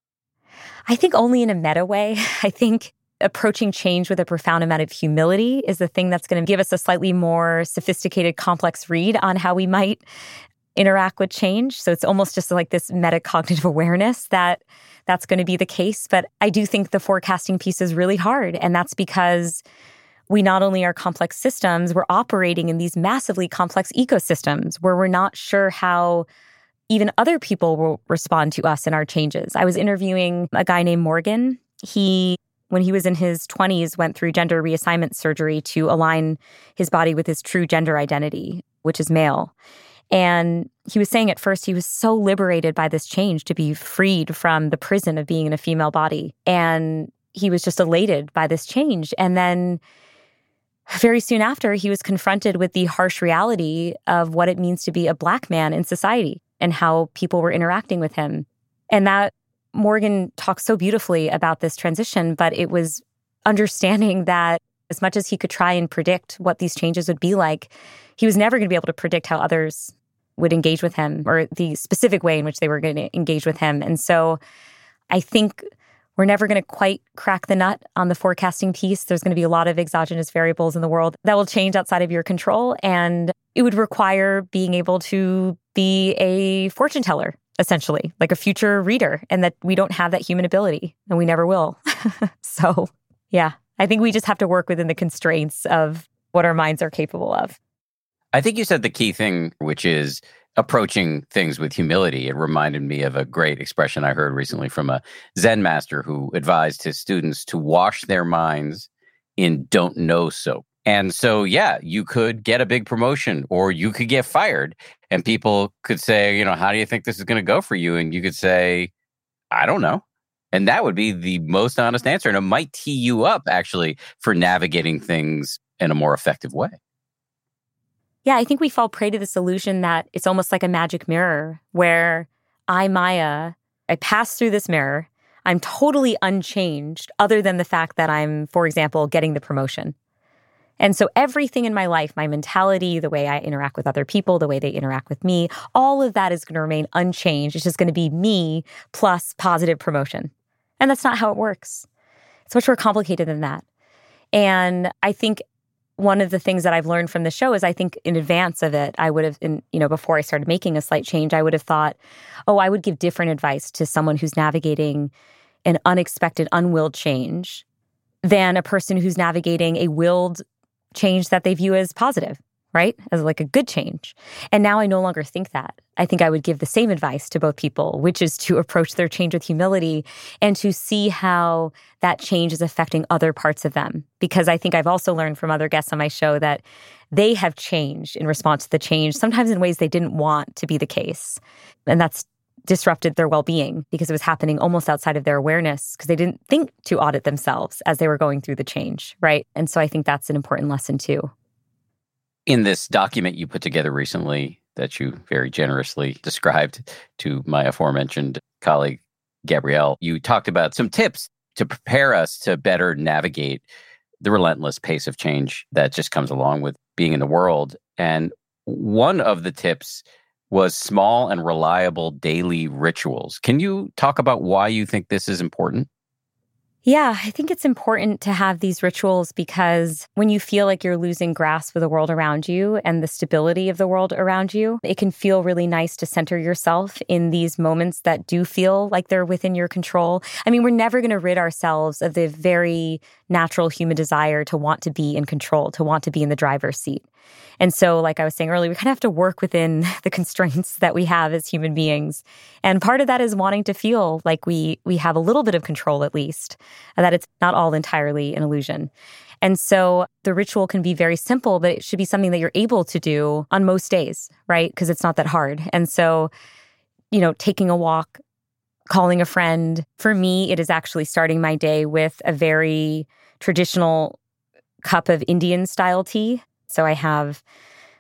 I think only in a meta way. I think approaching change with a profound amount of humility is the thing that's going to give us a slightly more sophisticated, complex read on how we might interact with change. So it's almost just like this metacognitive awareness that that's going to be the case. But I do think the forecasting piece is really hard. And that's because we not only are complex systems, we're operating in these massively complex ecosystems where we're not sure how even other people will respond to us and our changes. I was interviewing a guy named Morgan. He, when he was in his 20s, went through gender reassignment surgery to align his body with his true gender identity, which is male. And he was saying at first he was so liberated by this change to be freed from the prison of being in a female body. And he was just elated by this change. And then very soon after, he was confronted with the harsh reality of what it means to be a Black man in society and how people were interacting with him. And that Morgan talks so beautifully about this transition, but it was understanding that as much as he could try and predict what these changes would be like, he was never going to be able to predict how others would engage with him or the specific way in which they were going to engage with him. And so I think we're never going to quite crack the nut on the forecasting piece. There's going to be a lot of exogenous variables in the world that will change outside of your control. And it would require being able to be a fortune teller, essentially, like a future reader, and that we don't have that human ability and we never will. So, yeah, I think we just have to work within the constraints of what our minds are capable of. I think you said the key thing, which is approaching things with humility. It reminded me of a great expression I heard recently from a Zen master who advised his students to wash their minds in don't know soap. And so, yeah, you could get a big promotion or you could get fired and people could say, how do you think this is going to go for you? And you could say, I don't know. And that would be the most honest answer. And it might tee you up actually for navigating things in a more effective way. Yeah, I think we fall prey to this illusion that it's almost like a magic mirror where I, Maya, I pass through this mirror. I'm totally unchanged other than the fact that I'm, for example, getting the promotion. And so everything in my life, my mentality, the way I interact with other people, the way they interact with me, all of that is going to remain unchanged. It's just going to be me plus positive promotion. And that's not how it works. It's much more complicated than that. And I think one of the things that I've learned from the show is I think in advance of it, I would have, before I started making A Slight Change, I would have thought, I would give different advice to someone who's navigating an unexpected, unwilled change than a person who's navigating a willed change that they view as positive, right? As like a good change. And now I no longer think that. I think I would give the same advice to both people, which is to approach their change with humility and to see how that change is affecting other parts of them. Because I think I've also learned from other guests on my show that they have changed in response to the change, sometimes in ways they didn't want to be the case. And that's disrupted their well-being because it was happening almost outside of their awareness because they didn't think to audit themselves as they were going through the change, right? And so I think that's an important lesson too. In this document you put together recently that you very generously described to my aforementioned colleague, Gabrielle, you talked about some tips to prepare us to better navigate the relentless pace of change that just comes along with being in the world. And one of the tips was small and reliable daily rituals. Can you talk about why you think this is important? Yeah, I think it's important to have these rituals because when you feel like you're losing grasp of the world around you and the stability of the world around you, it can feel really nice to center yourself in these moments that do feel like they're within your control. I mean, we're never going to rid ourselves of the very natural human desire to want to be in control, to want to be in the driver's seat. And so, like I was saying earlier, we kind of have to work within the constraints that we have as human beings. And part of that is wanting to feel like we have a little bit of control, at least, and that it's not all entirely an illusion. And so the ritual can be very simple, but it should be something that you're able to do on most days, right? Because it's not that hard. And so, taking a walk, calling a friend. For me, it is actually starting my day with a very traditional cup of Indian-style tea. So I have,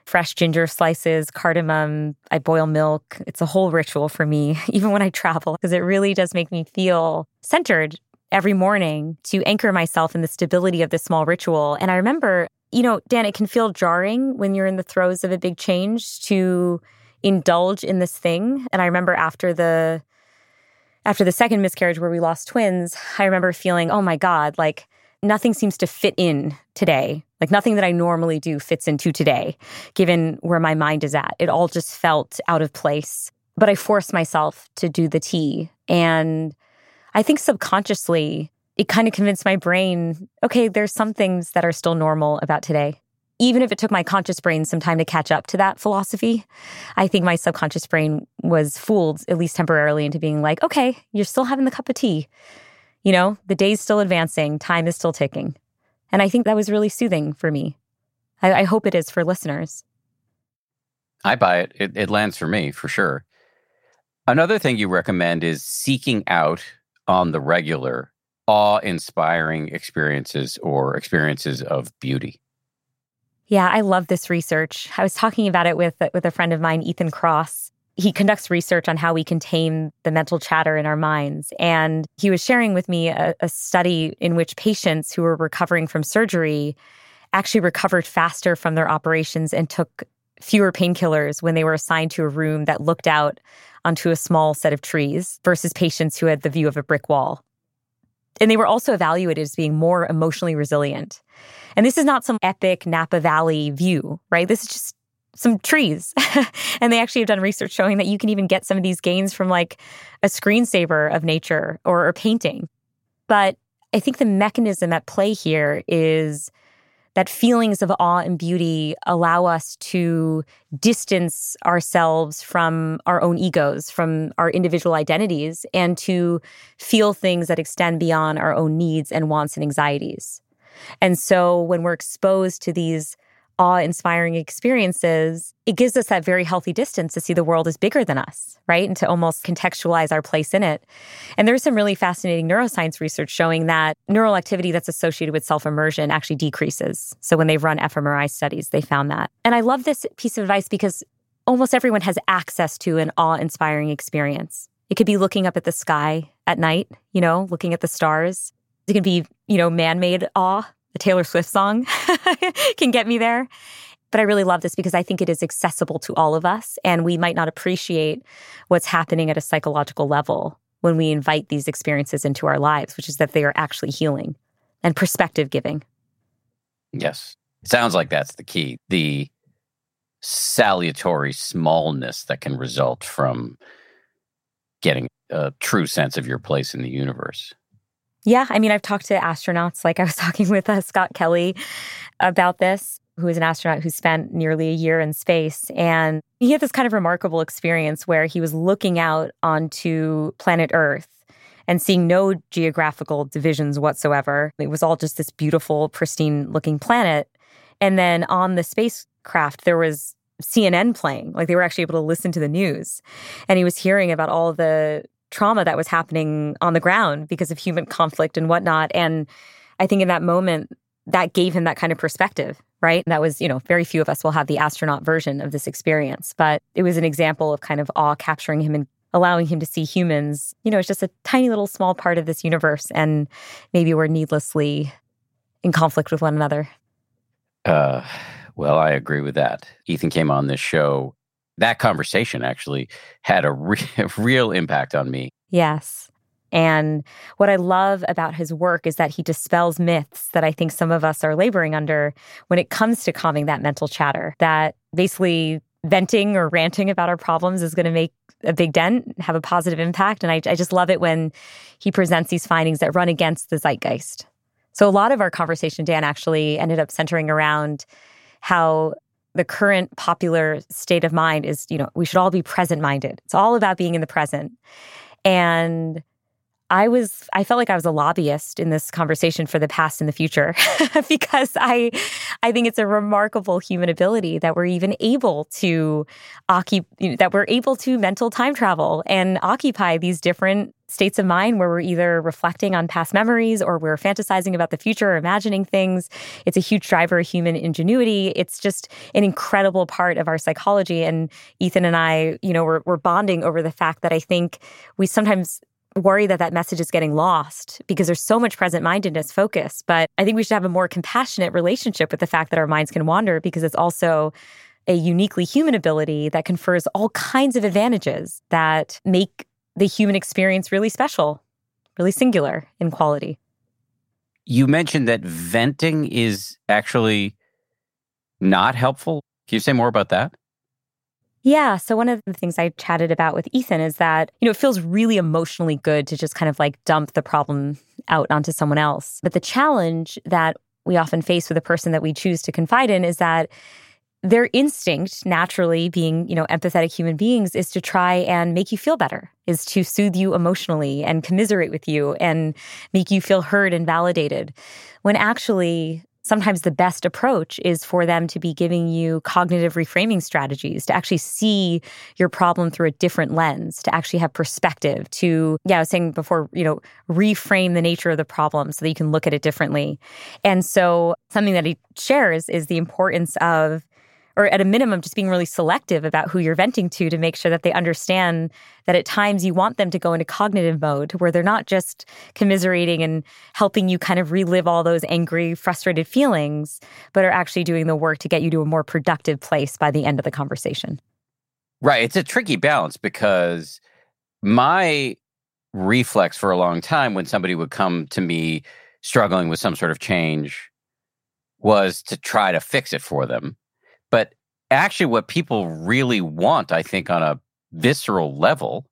fresh ginger slices, cardamom. I boil milk. It's a whole ritual for me, even when I travel, because it really does make me feel centered every morning to anchor myself in the stability of this small ritual. And I remember, Dan, it can feel jarring when you're in the throes of a big change to indulge in this thing. And I remember after the second miscarriage where we lost twins, I remember feeling, oh my God, like nothing seems to fit in today. Like nothing that I normally do fits into today, given where my mind is at. It all just felt out of place. But I forced myself to do the tea. And I think subconsciously, it kind of convinced my brain, okay, there's some things that are still normal about today. Even if it took my conscious brain some time to catch up to that philosophy, I think my subconscious brain was fooled, at least temporarily, into being like, okay, you're still having the cup of tea. The day's still advancing, time is still ticking. And I think that was really soothing for me. I hope it is for listeners. I buy it. It lands for me, for sure. Another thing you recommend is seeking out on the regular awe-inspiring experiences or experiences of beauty. Yeah, I love this research. I was talking about it with a friend of mine, Ethan Cross. He conducts research on how we can tame the mental chatter in our minds. And he was sharing with me a study in which patients who were recovering from surgery actually recovered faster from their operations and took fewer painkillers when they were assigned to a room that looked out onto a small set of trees versus patients who had the view of a brick wall. And they were also evaluated as being more emotionally resilient. And this is not some epic Napa Valley view, right? This is just some trees. And they actually have done research showing that you can even get some of these gains from like a screensaver of nature or painting. But I think the mechanism at play here is that feelings of awe and beauty allow us to distance ourselves from our own egos, from our individual identities, and to feel things that extend beyond our own needs and wants and anxieties. And so when we're exposed to these awe-inspiring experiences, it gives us that very healthy distance to see the world as bigger than us, right? And to almost contextualize our place in it. And there's some really fascinating neuroscience research showing that neural activity that's associated with self-immersion actually decreases. So when they've run fMRI studies, they found that. And I love this piece of advice because almost everyone has access to an awe-inspiring experience. It could be looking up at the sky at night, looking at the stars. It can be, man-made awe. The Taylor Swift song can get me there. But I really love this because I think it is accessible to all of us, and we might not appreciate what's happening at a psychological level when we invite these experiences into our lives, which is that they are actually healing and perspective giving. Yes. It sounds like that's the key. The salutary smallness that can result from getting a true sense of your place in the universe. Yeah, I've talked to astronauts, like I was talking with Scott Kelly about this, who is an astronaut who spent nearly a year in space. And he had this kind of remarkable experience where he was looking out onto planet Earth and seeing no geographical divisions whatsoever. It was all just this beautiful, pristine-looking planet. And then on the spacecraft, there was CNN playing. Like they were actually able to listen to the news. And he was hearing about all the trauma that was happening on the ground because of human conflict and whatnot. And I think in that moment, that gave him that kind of perspective, right? That was, very few of us will have the astronaut version of this experience, but it was an example of kind of awe capturing him and allowing him to see humans, it's just a tiny little small part of this universe. And maybe we're needlessly in conflict with one another. Well, I agree with that. Ethan came on this show. That conversation actually had a real impact on me. Yes. And what I love about his work is that he dispels myths that I think some of us are laboring under when it comes to calming that mental chatter, that basically venting or ranting about our problems is going to make a big dent, have a positive impact. And I just love it when he presents these findings that run against the zeitgeist. So a lot of our conversation, Dan, actually ended up centering around how the current popular state of mind is, we should all be present-minded. It's all about being in the present. And I felt like I was a lobbyist in this conversation for the past and the future because I think it's a remarkable human ability that we're even able to mental time travel and occupy these different states of mind where we're either reflecting on past memories or we're fantasizing about the future or imagining things. It's a huge driver of human ingenuity. It's just an incredible part of our psychology. And Ethan and I, we're bonding over the fact that I think we sometimes worry that message is getting lost because there's so much present-mindedness focus. But I think we should have a more compassionate relationship with the fact that our minds can wander because it's also a uniquely human ability that confers all kinds of advantages that make the human experience really special, really singular in quality. You mentioned that venting is actually not helpful. Can you say more about that? Yeah. So one of the things I chatted about with Ethan is that, it feels really emotionally good to just kind of like dump the problem out onto someone else. But the challenge that we often face with a person that we choose to confide in is that their instinct, naturally being, empathetic human beings, is to try and make you feel better, is to soothe you emotionally and commiserate with you and make you feel heard and validated. When actually, sometimes the best approach is for them to be giving you cognitive reframing strategies, to actually see your problem through a different lens, to actually have perspective, I was saying before, reframe the nature of the problem so that you can look at it differently. And so something that he shares is the importance of, or at a minimum, just being really selective about who you're venting to make sure that they understand that at times you want them to go into cognitive mode where they're not just commiserating and helping you kind of relive all those angry, frustrated feelings, but are actually doing the work to get you to a more productive place by the end of the conversation. Right. It's a tricky balance because my reflex for a long time when somebody would come to me struggling with some sort of change was to try to fix it for them. But actually what people really want, I think, on a visceral level,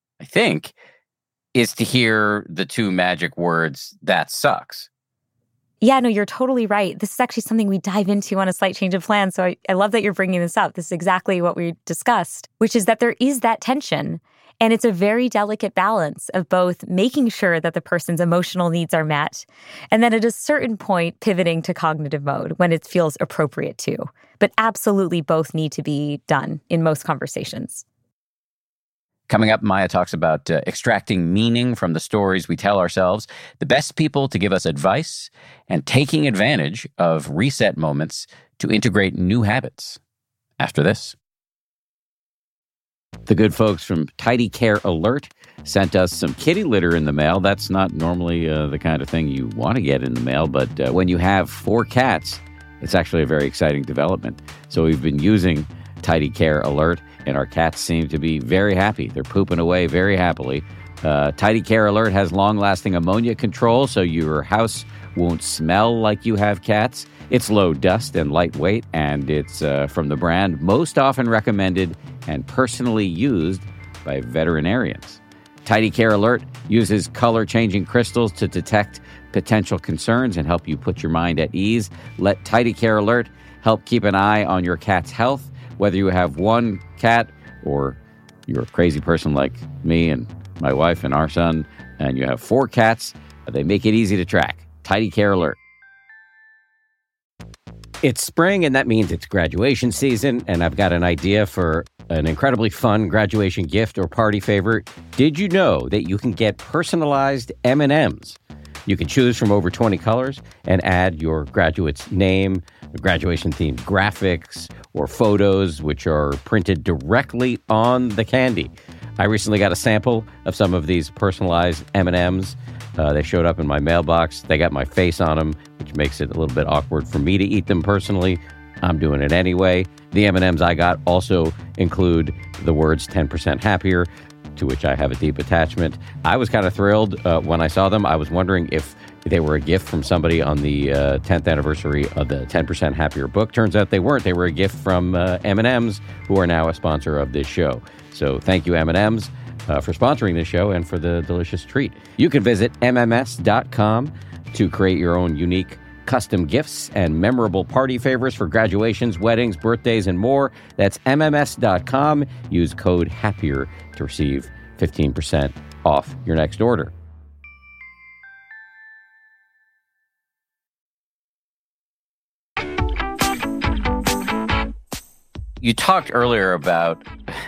is to hear the two magic words, "that sucks." Yeah, no, you're totally right. This is actually something we dive into on A Slight Change of Plan. So I love that you're bringing this up. This is exactly what we discussed, which is that there is that tension. And it's a very delicate balance of both making sure that the person's emotional needs are met, and then at a certain point, pivoting to cognitive mode when it feels appropriate to. But absolutely both need to be done in most conversations. Coming up, Maya talks about extracting meaning from the stories we tell ourselves, the best people to give us advice, and taking advantage of reset moments to integrate new habits. After this. The good folks from Tidy Care Alert sent us some kitty litter in the mail. That's not normally the kind of thing you want to get in the mail, but when you have 4 cats, it's actually a very exciting development. So we've been using Tidy Care Alert, and our cats seem to be very happy. They're pooping away very happily. Tidy Care Alert has long-lasting ammonia control, so your house won't smell like you have cats. It's low dust and lightweight, and it's from the brand most often recommended and personally used by veterinarians. Tidy Care Alert uses color-changing crystals to detect potential concerns and help you put your mind at ease. Let Tidy Care Alert help keep an eye on your cat's health, whether you have one cat or you're a crazy person like me and my wife and our son, and you have 4 cats. They make it easy to track. Tidy Care Alert. It's spring, and that means it's graduation season, and I've got an idea for an incredibly fun graduation gift or party favor. Did you know that you can get personalized M&Ms? You can choose from over 20 colors and add your graduate's name, graduation-themed graphics, or photos, which are printed directly on the candy. I recently got a sample of some of these personalized M&Ms. They showed up in my mailbox. They got my face on them, which makes it a little bit awkward for me to eat them personally. I'm doing it anyway. The M&Ms I got also include the words 10% happier, to which I have a deep attachment. I was kind of thrilled when I saw them. I was wondering if they were a gift from somebody on the 10th anniversary of the 10% Happier book. Turns out they weren't. They were a gift from M&Ms, who are now a sponsor of this show. So thank you, M&Ms, for sponsoring this show and for the delicious treat. You can visit MMS.com to create your own unique custom gifts and memorable party favors for graduations, weddings, birthdays, and more. That's MMS.com. Use code HAPPIER to receive 15% off your next order. You talked earlier about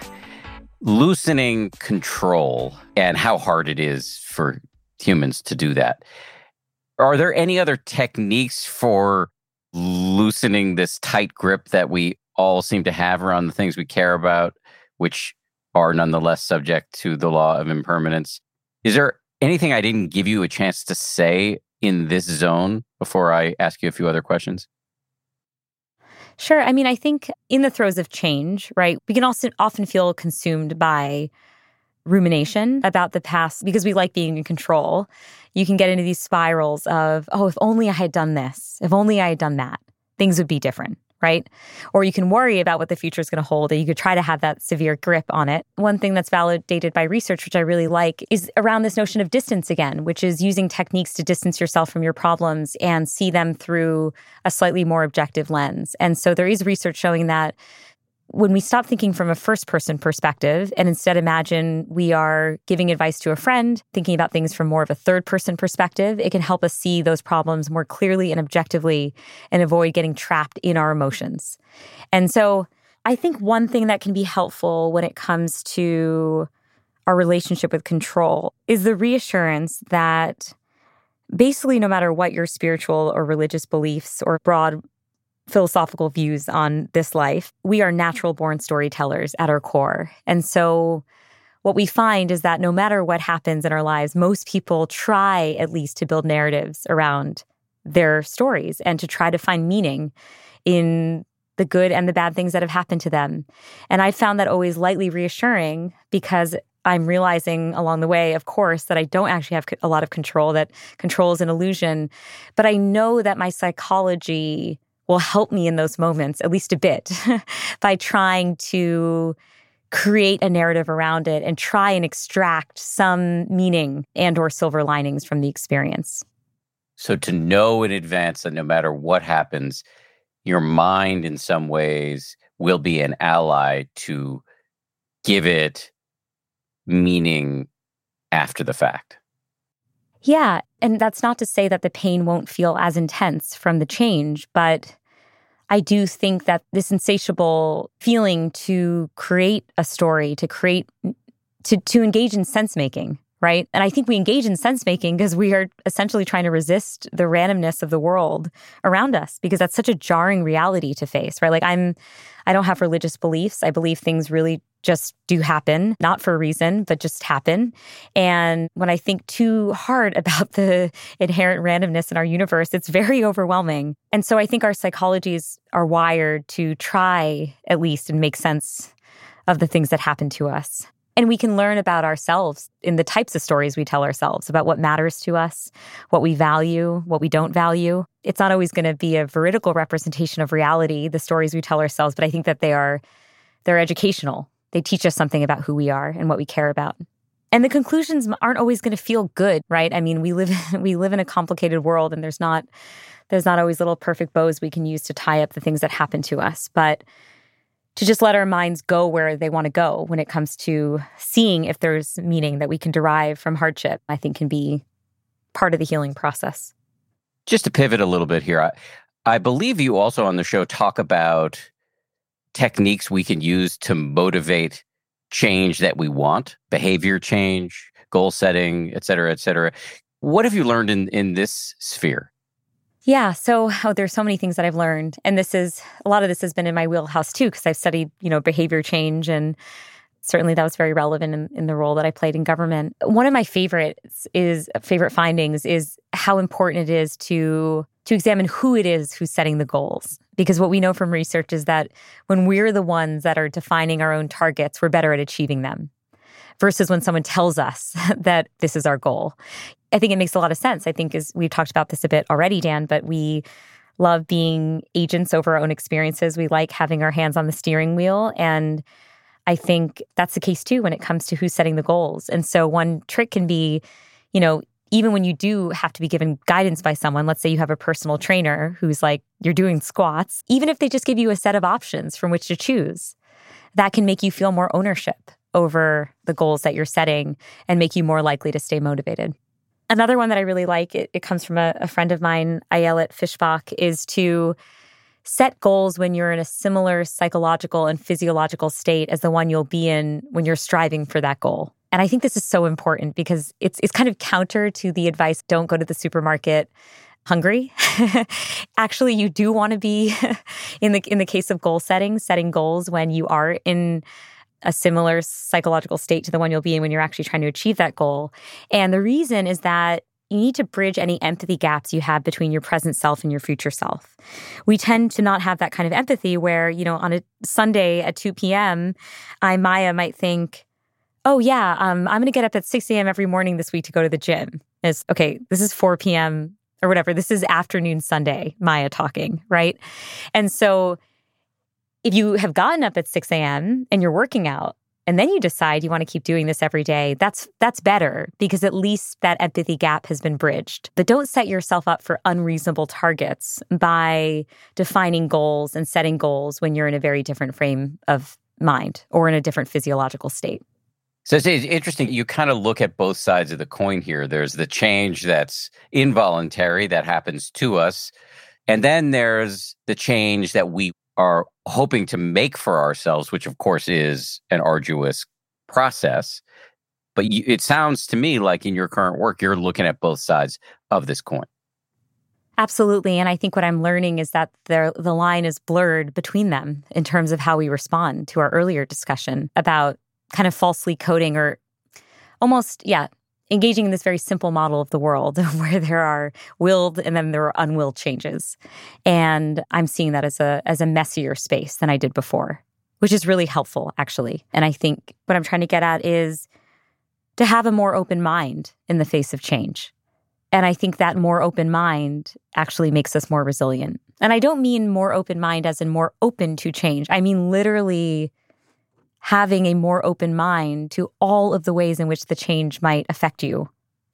loosening control and how hard it is for humans to do that. Are there any other techniques for loosening this tight grip that we all seem to have around the things we care about, which are nonetheless subject to the law of impermanence? Is there anything I didn't give you a chance to say in this zone before I ask you a few other questions? Sure. I mean, I think in the throes of change, right, we can also often feel consumed by rumination about the past because we like being in control. You can get into these spirals of, oh, if only I had done this, if only I had done that, things would be different, right? Or you can worry about what the future is going to hold, and you could try to have that severe grip on it. One thing that's validated by research, which I really like, is around this notion of distance again, which is using techniques to distance yourself from your problems and see them through a slightly more objective lens. And so there is research showing that when we stop thinking from a first-person perspective and instead imagine we are giving advice to a friend, thinking about things from more of a third-person perspective, it can help us see those problems more clearly and objectively and avoid getting trapped in our emotions. And so I think one thing that can be helpful when it comes to our relationship with control is the reassurance that basically no matter what your spiritual or religious beliefs or broad philosophical views on this life, we are natural-born storytellers at our core. And so what we find is that no matter what happens in our lives, most people try at least to build narratives around their stories and to try to find meaning in the good and the bad things that have happened to them. And I found that always lightly reassuring because I'm realizing along the way, of course, that I don't actually have a lot of control, that control is an illusion. But I know that my psychology will help me in those moments, at least a bit, by trying to create a narrative around it and try and extract some meaning and or silver linings from the experience. So to know in advance that no matter what happens, your mind in some ways will be an ally to give it meaning after the fact. Yeah, and that's not to say that the pain won't feel as intense from the change, but I do think that this insatiable feeling to create a story, to engage in sense-making, right? And I think we engage in sense-making because we are essentially trying to resist the randomness of the world around us because that's such a jarring reality to face, right? Like I don't have religious beliefs. I believe things really just do happen, not for a reason, but just happen. And when I think too hard about the inherent randomness in our universe, it's very overwhelming. And so I think our psychologies are wired to try at least and make sense of the things that happen to us. And we can learn about ourselves in the types of stories we tell ourselves about what matters to us, what we value, what we don't value. It's not always going to be a veridical representation of reality, the stories we tell ourselves, but I think that they're educational. They teach us something about who we are and what we care about. And the conclusions aren't always going to feel good, right? I mean, we live in a complicated world, and there's not always little perfect bows we can use to tie up the things that happen to us. But to just let our minds go where they want to go when it comes to seeing if there's meaning that we can derive from hardship, I think can be part of the healing process. Just to pivot a little bit here, I believe you also on the show talk about techniques we can use to motivate change that we want, behavior change, goal setting, et cetera, et cetera. What have you learned in this sphere? Yeah, so there's so many things that I've learned. And a lot of this has been in my wheelhouse too, because I've studied, behavior change, and certainly that was very relevant in the role that I played in government. One of my favorite findings is how important it is to examine who it is who's setting the goals. Because what we know from research is that when we're the ones that are defining our own targets, we're better at achieving them versus when someone tells us that this is our goal. I think it makes a lot of sense. I think we've talked about this a bit already, Dan, but we love being agents over our own experiences. We like having our hands on the steering wheel. And I think that's the case too when it comes to who's setting the goals. And so one trick can be, even when you do have to be given guidance by someone, let's say you have a personal trainer who's like, you're doing squats, even if they just give you a set of options from which to choose, that can make you feel more ownership over the goals that you're setting and make you more likely to stay motivated. Another one that I really like, it comes from a friend of mine, Ayelet Fishbach, is to set goals when you're in a similar psychological and physiological state as the one you'll be in when you're striving for that goal. And I think this is so important because it's kind of counter to the advice, don't go to the supermarket hungry. Actually, you do want to be, in the case of goal setting goals when you are in a similar psychological state to the one you'll be in when you're actually trying to achieve that goal. And the reason is that you need to bridge any empathy gaps you have between your present self and your future self. We tend to not have that kind of empathy where, on a Sunday at 2 p.m., Maya, might think, oh yeah, I'm going to get up at 6 a.m. every morning this week to go to the gym. It's, okay, this is 4 p.m. or whatever. This is afternoon Sunday, Maya talking, right? And so if you have gotten up at 6 a.m. and you're working out, and then you decide you want to keep doing this every day, that's better because at least that empathy gap has been bridged. But don't set yourself up for unreasonable targets by defining goals and setting goals when you're in a very different frame of mind or in a different physiological state. So it's interesting. You kind of look at both sides of the coin here. There's the change that's involuntary that happens to us. And then there's the change that we are hoping to make for ourselves, which of course is an arduous process. But it sounds to me like in your current work, you're looking at both sides of this coin. Absolutely. And I think what I'm learning is that the line is blurred between them in terms of how we respond to our earlier discussion about kind of falsely coding or almost, engaging in this very simple model of the world where there are willed and then there are unwilled changes. And I'm seeing that as a messier space than I did before, which is really helpful, actually. And I think what I'm trying to get at is to have a more open mind in the face of change. And I think that more open mind actually makes us more resilient. And I don't mean more open mind as in more open to change. I mean literally having a more open mind to all of the ways in which the change might affect you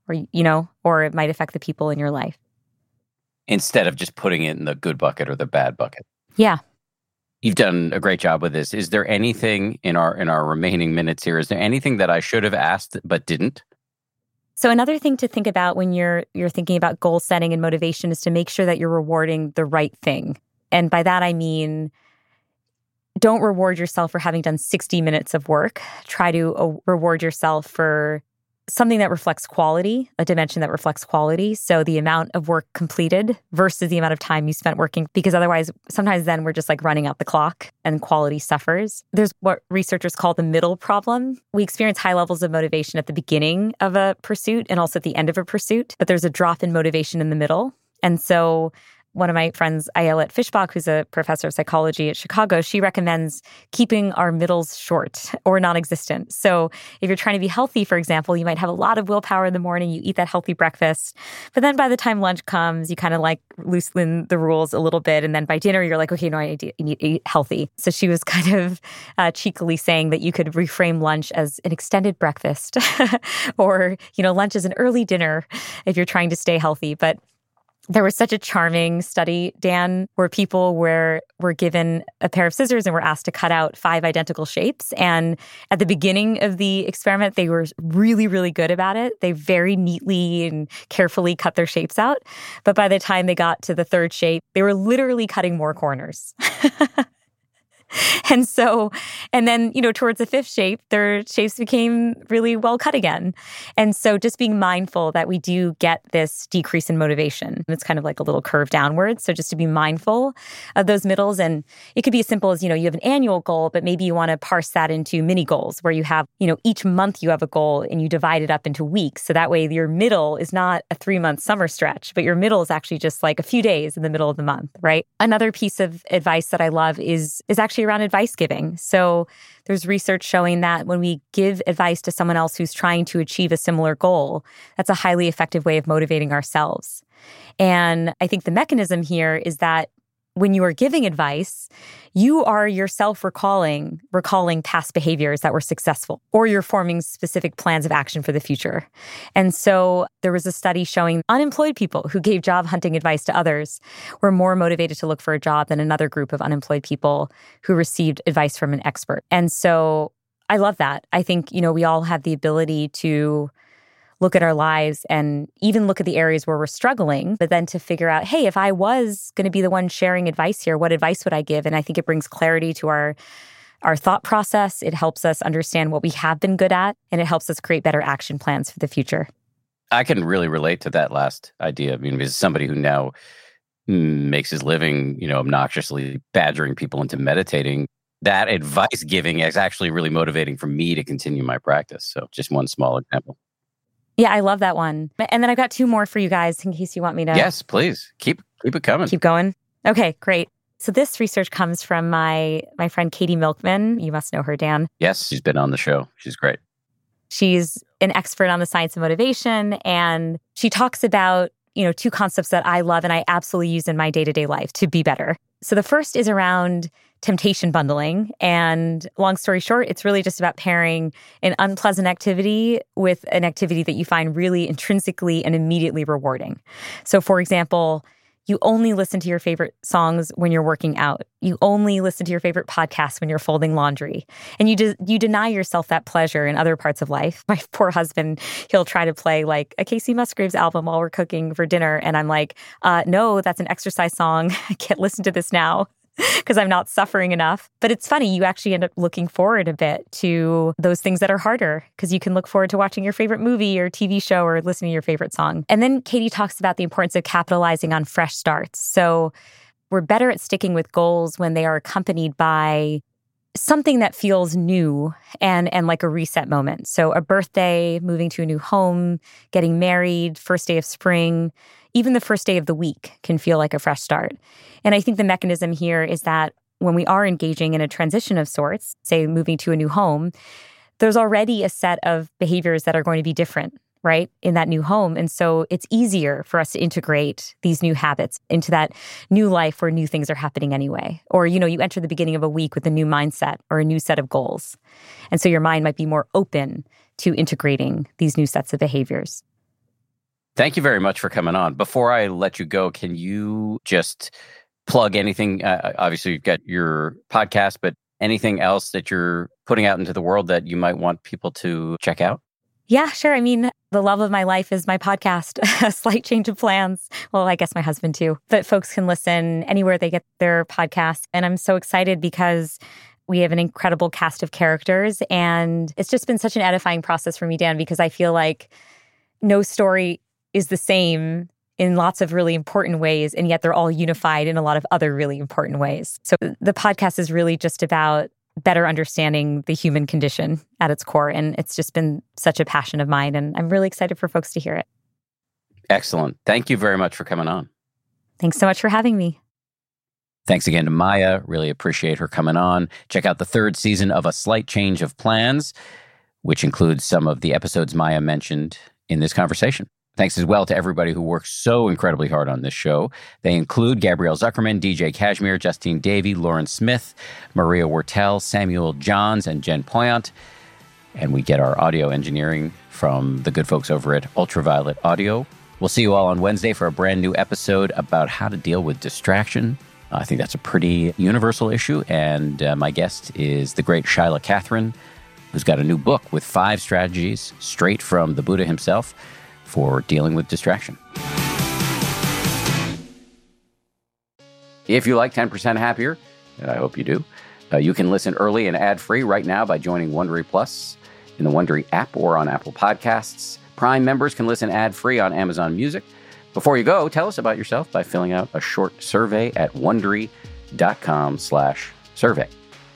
or it might affect the people in your life. Instead of just putting it in the good bucket or the bad bucket. Yeah. You've done a great job with this. Is there anything in our remaining minutes here? Is there anything that I should have asked but didn't? So another thing to think about when you're thinking about goal setting and motivation is to make sure that you're rewarding the right thing. And by that, I mean, don't reward yourself for having done 60 minutes of work. Try to reward yourself for something that reflects quality, a dimension that reflects quality. So the amount of work completed versus the amount of time you spent working, because otherwise, sometimes then we're just like running out the clock and quality suffers. There's what researchers call the middle problem. We experience high levels of motivation at the beginning of a pursuit and also at the end of a pursuit, but there's a drop in motivation in the middle. And so one of my friends, Ayelet Fishbach, who's a professor of psychology at Chicago, she recommends keeping our middles short or non-existent. So if you're trying to be healthy, for example, you might have a lot of willpower in the morning, you eat that healthy breakfast, but then by the time lunch comes, you kind of like loosen the rules a little bit. And then by dinner, you're like, okay, no, I need to eat healthy. So she was kind of cheekily saying that you could reframe lunch as an extended breakfast or, lunch as an early dinner if you're trying to stay healthy. But there was such a charming study, Dan, where people were given a pair of scissors and were asked to cut out 5 identical shapes. And at the beginning of the experiment, they were really, really good about it. They very neatly and carefully cut their shapes out. But by the time they got to the 3rd shape, they were literally cutting more corners. And then, towards the 5th shape, their shapes became really well cut again. And so just being mindful that we do get this decrease in motivation. It's kind of like a little curve downwards. So just to be mindful of those middles. And it could be as simple as, you have an annual goal, but maybe you want to parse that into mini goals where you have, each month you have a goal and you divide it up into weeks. So that way your middle is not a 3-month summer stretch, but your middle is actually just like a few days in the middle of the month, right? Another piece of advice that I love is actually around advice giving. So there's research showing that when we give advice to someone else who's trying to achieve a similar goal, that's a highly effective way of motivating ourselves. And I think the mechanism here is that when you are giving advice, you are yourself recalling past behaviors that were successful, or you're forming specific plans of action for the future. And so there was a study showing unemployed people who gave job hunting advice to others were more motivated to look for a job than another group of unemployed people who received advice from an expert. And so I love that. I think, we all have the ability to look at our lives and even look at the areas where we're struggling, but then to figure out, hey, if I was going to be the one sharing advice here, what advice would I give? And I think it brings clarity to our thought process. It helps us understand what we have been good at, and it helps us create better action plans for the future. I can really relate to that last idea. I mean, as somebody who now makes his living, obnoxiously badgering people into meditating, that advice giving is actually really motivating for me to continue my practice. So just one small example. Yeah, I love that one. And then I've got 2 more for you guys in case you want me to. Yes, please. Keep it coming. Keep going. Okay, great. So this research comes from my friend Katie Milkman. You must know her, Dan. Yes, she's been on the show. She's great. She's an expert on the science of motivation, and she talks about, 2 concepts that I love and I absolutely use in my day-to-day life to be better. So the first is around temptation bundling. And long story short, it's really just about pairing an unpleasant activity with an activity that you find really intrinsically and immediately rewarding. So for example, you only listen to your favorite songs when you're working out. You only listen to your favorite podcasts when you're folding laundry. And you deny yourself that pleasure in other parts of life. My poor husband, he'll try to play like a Casey Musgraves album while we're cooking for dinner. And I'm like, no, that's an exercise song. I can't listen to this now because I'm not suffering enough. But it's funny, you actually end up looking forward a bit to those things that are harder because you can look forward to watching your favorite movie or TV show or listening to your favorite song. And then Katie talks about the importance of capitalizing on fresh starts. So we're better at sticking with goals when they are accompanied by something that feels new and like a reset moment. So a birthday, moving to a new home, getting married, first day of spring, even the first day of the week can feel like a fresh start. And I think the mechanism here is that when we are engaging in a transition of sorts, say moving to a new home, there's already a set of behaviors that are going to be different, right, in that new home. And so it's easier for us to integrate these new habits into that new life where new things are happening anyway. Or, you enter the beginning of a week with a new mindset or a new set of goals. And so your mind might be more open to integrating these new sets of behaviors. Thank you very much for coming on. Before I let you go, can you just plug anything? Obviously, you've got your podcast, but anything else that you're putting out into the world that you might want people to check out? Yeah, sure. I mean, the love of my life is my podcast, A Slight Change of Plans. Well, I guess my husband too. But folks can listen anywhere they get their podcasts. And I'm so excited because we have an incredible cast of characters. And it's just been such an edifying process for me, Dan, because I feel like no story is the same in lots of really important ways, and yet they're all unified in a lot of other really important ways. So the podcast is really just about better understanding the human condition at its core, and it's just been such a passion of mine, and I'm really excited for folks to hear it. Excellent. Thank you very much for coming on. Thanks so much for having me. Thanks again to Maya. Really appreciate her coming on. Check out the 3rd season of A Slight Change of Plans, which includes some of the episodes Maya mentioned in this conversation. Thanks as well to everybody who works so incredibly hard on this show. They include Gabrielle Zuckerman, DJ Kashmir, Justine Davey, Lauren Smith, Maria Wortel, Samuel Johns, and Jen Poyant. And we get our audio engineering from the good folks over at Ultraviolet Audio. We'll see you all on Wednesday for a brand new episode about how to deal with distraction. I think that's a pretty universal issue. And my guest is the great Shyla Catherine, who's got a new book with 5 strategies straight from the Buddha himself for dealing with distraction. If you like 10% Happier, and I hope you do, you can listen early and ad-free right now by joining Wondery Plus in the Wondery app or on Apple Podcasts. Prime members can listen ad-free on Amazon Music. Before you go, tell us about yourself by filling out a short survey at Wondery.com/survey.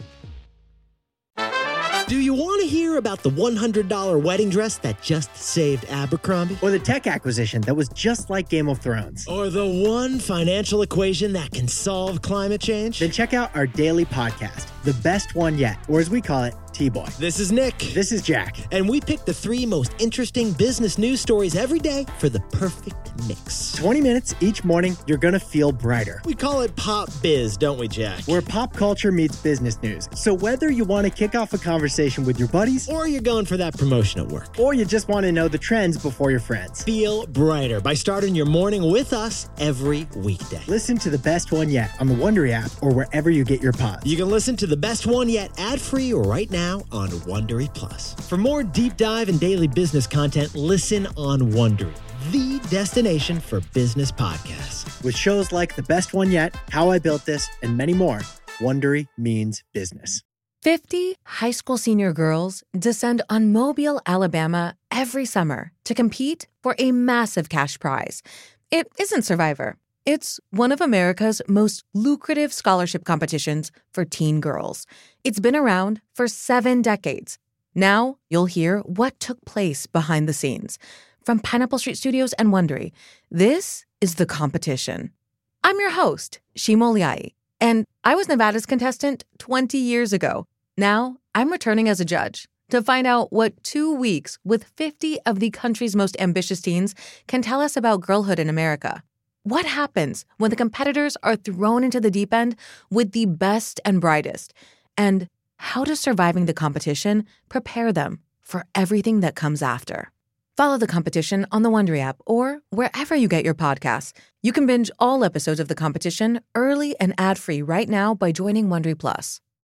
Do you want to hear about the $100 wedding dress that just saved Abercrombie? Or the tech acquisition that was just like Game of Thrones? Or the one financial equation that can solve climate change? Then check out our daily podcast, The Best One Yet, or as we call it, T-Boy. This is Nick. This is Jack. And we pick the 3 most interesting business news stories every day for the perfect mix. 20 minutes each morning, you're going to feel brighter. We call it Pop Biz, don't we, Jack? Where pop culture meets business news. So whether you want to kick off a conversation with your buddies, or you're going for that promotion at work, or you just want to know the trends before your friends, feel brighter by starting your morning with us every weekday. Listen to The Best One Yet on the Wondery app or wherever you get your pods. You can listen to The Best One Yet ad-free right now now on Wondery Plus. For more deep dive and daily business content, listen on Wondery, the destination for business podcasts. With shows like The Best One Yet, How I Built This, and many more, Wondery means business. 50 high school senior girls descend on Mobile, Alabama every summer to compete for a massive cash prize. It isn't Survivor. It's one of America's most lucrative scholarship competitions for teen girls. It's been around for 7 decades. Now you'll hear what took place behind the scenes. From Pineapple Street Studios and Wondery, this is The Competition. I'm your host, Shima Oliai, and I was Nevada's contestant 20 years ago. Now I'm returning as a judge to find out what 2 weeks with 50 of the country's most ambitious teens can tell us about girlhood in America. What happens when the competitors are thrown into the deep end with the best and brightest? And how does surviving the competition prepare them for everything that comes after? Follow The Competition on the Wondery app or wherever you get your podcasts. You can binge all episodes of The Competition early and ad-free right now by joining Wondery Plus.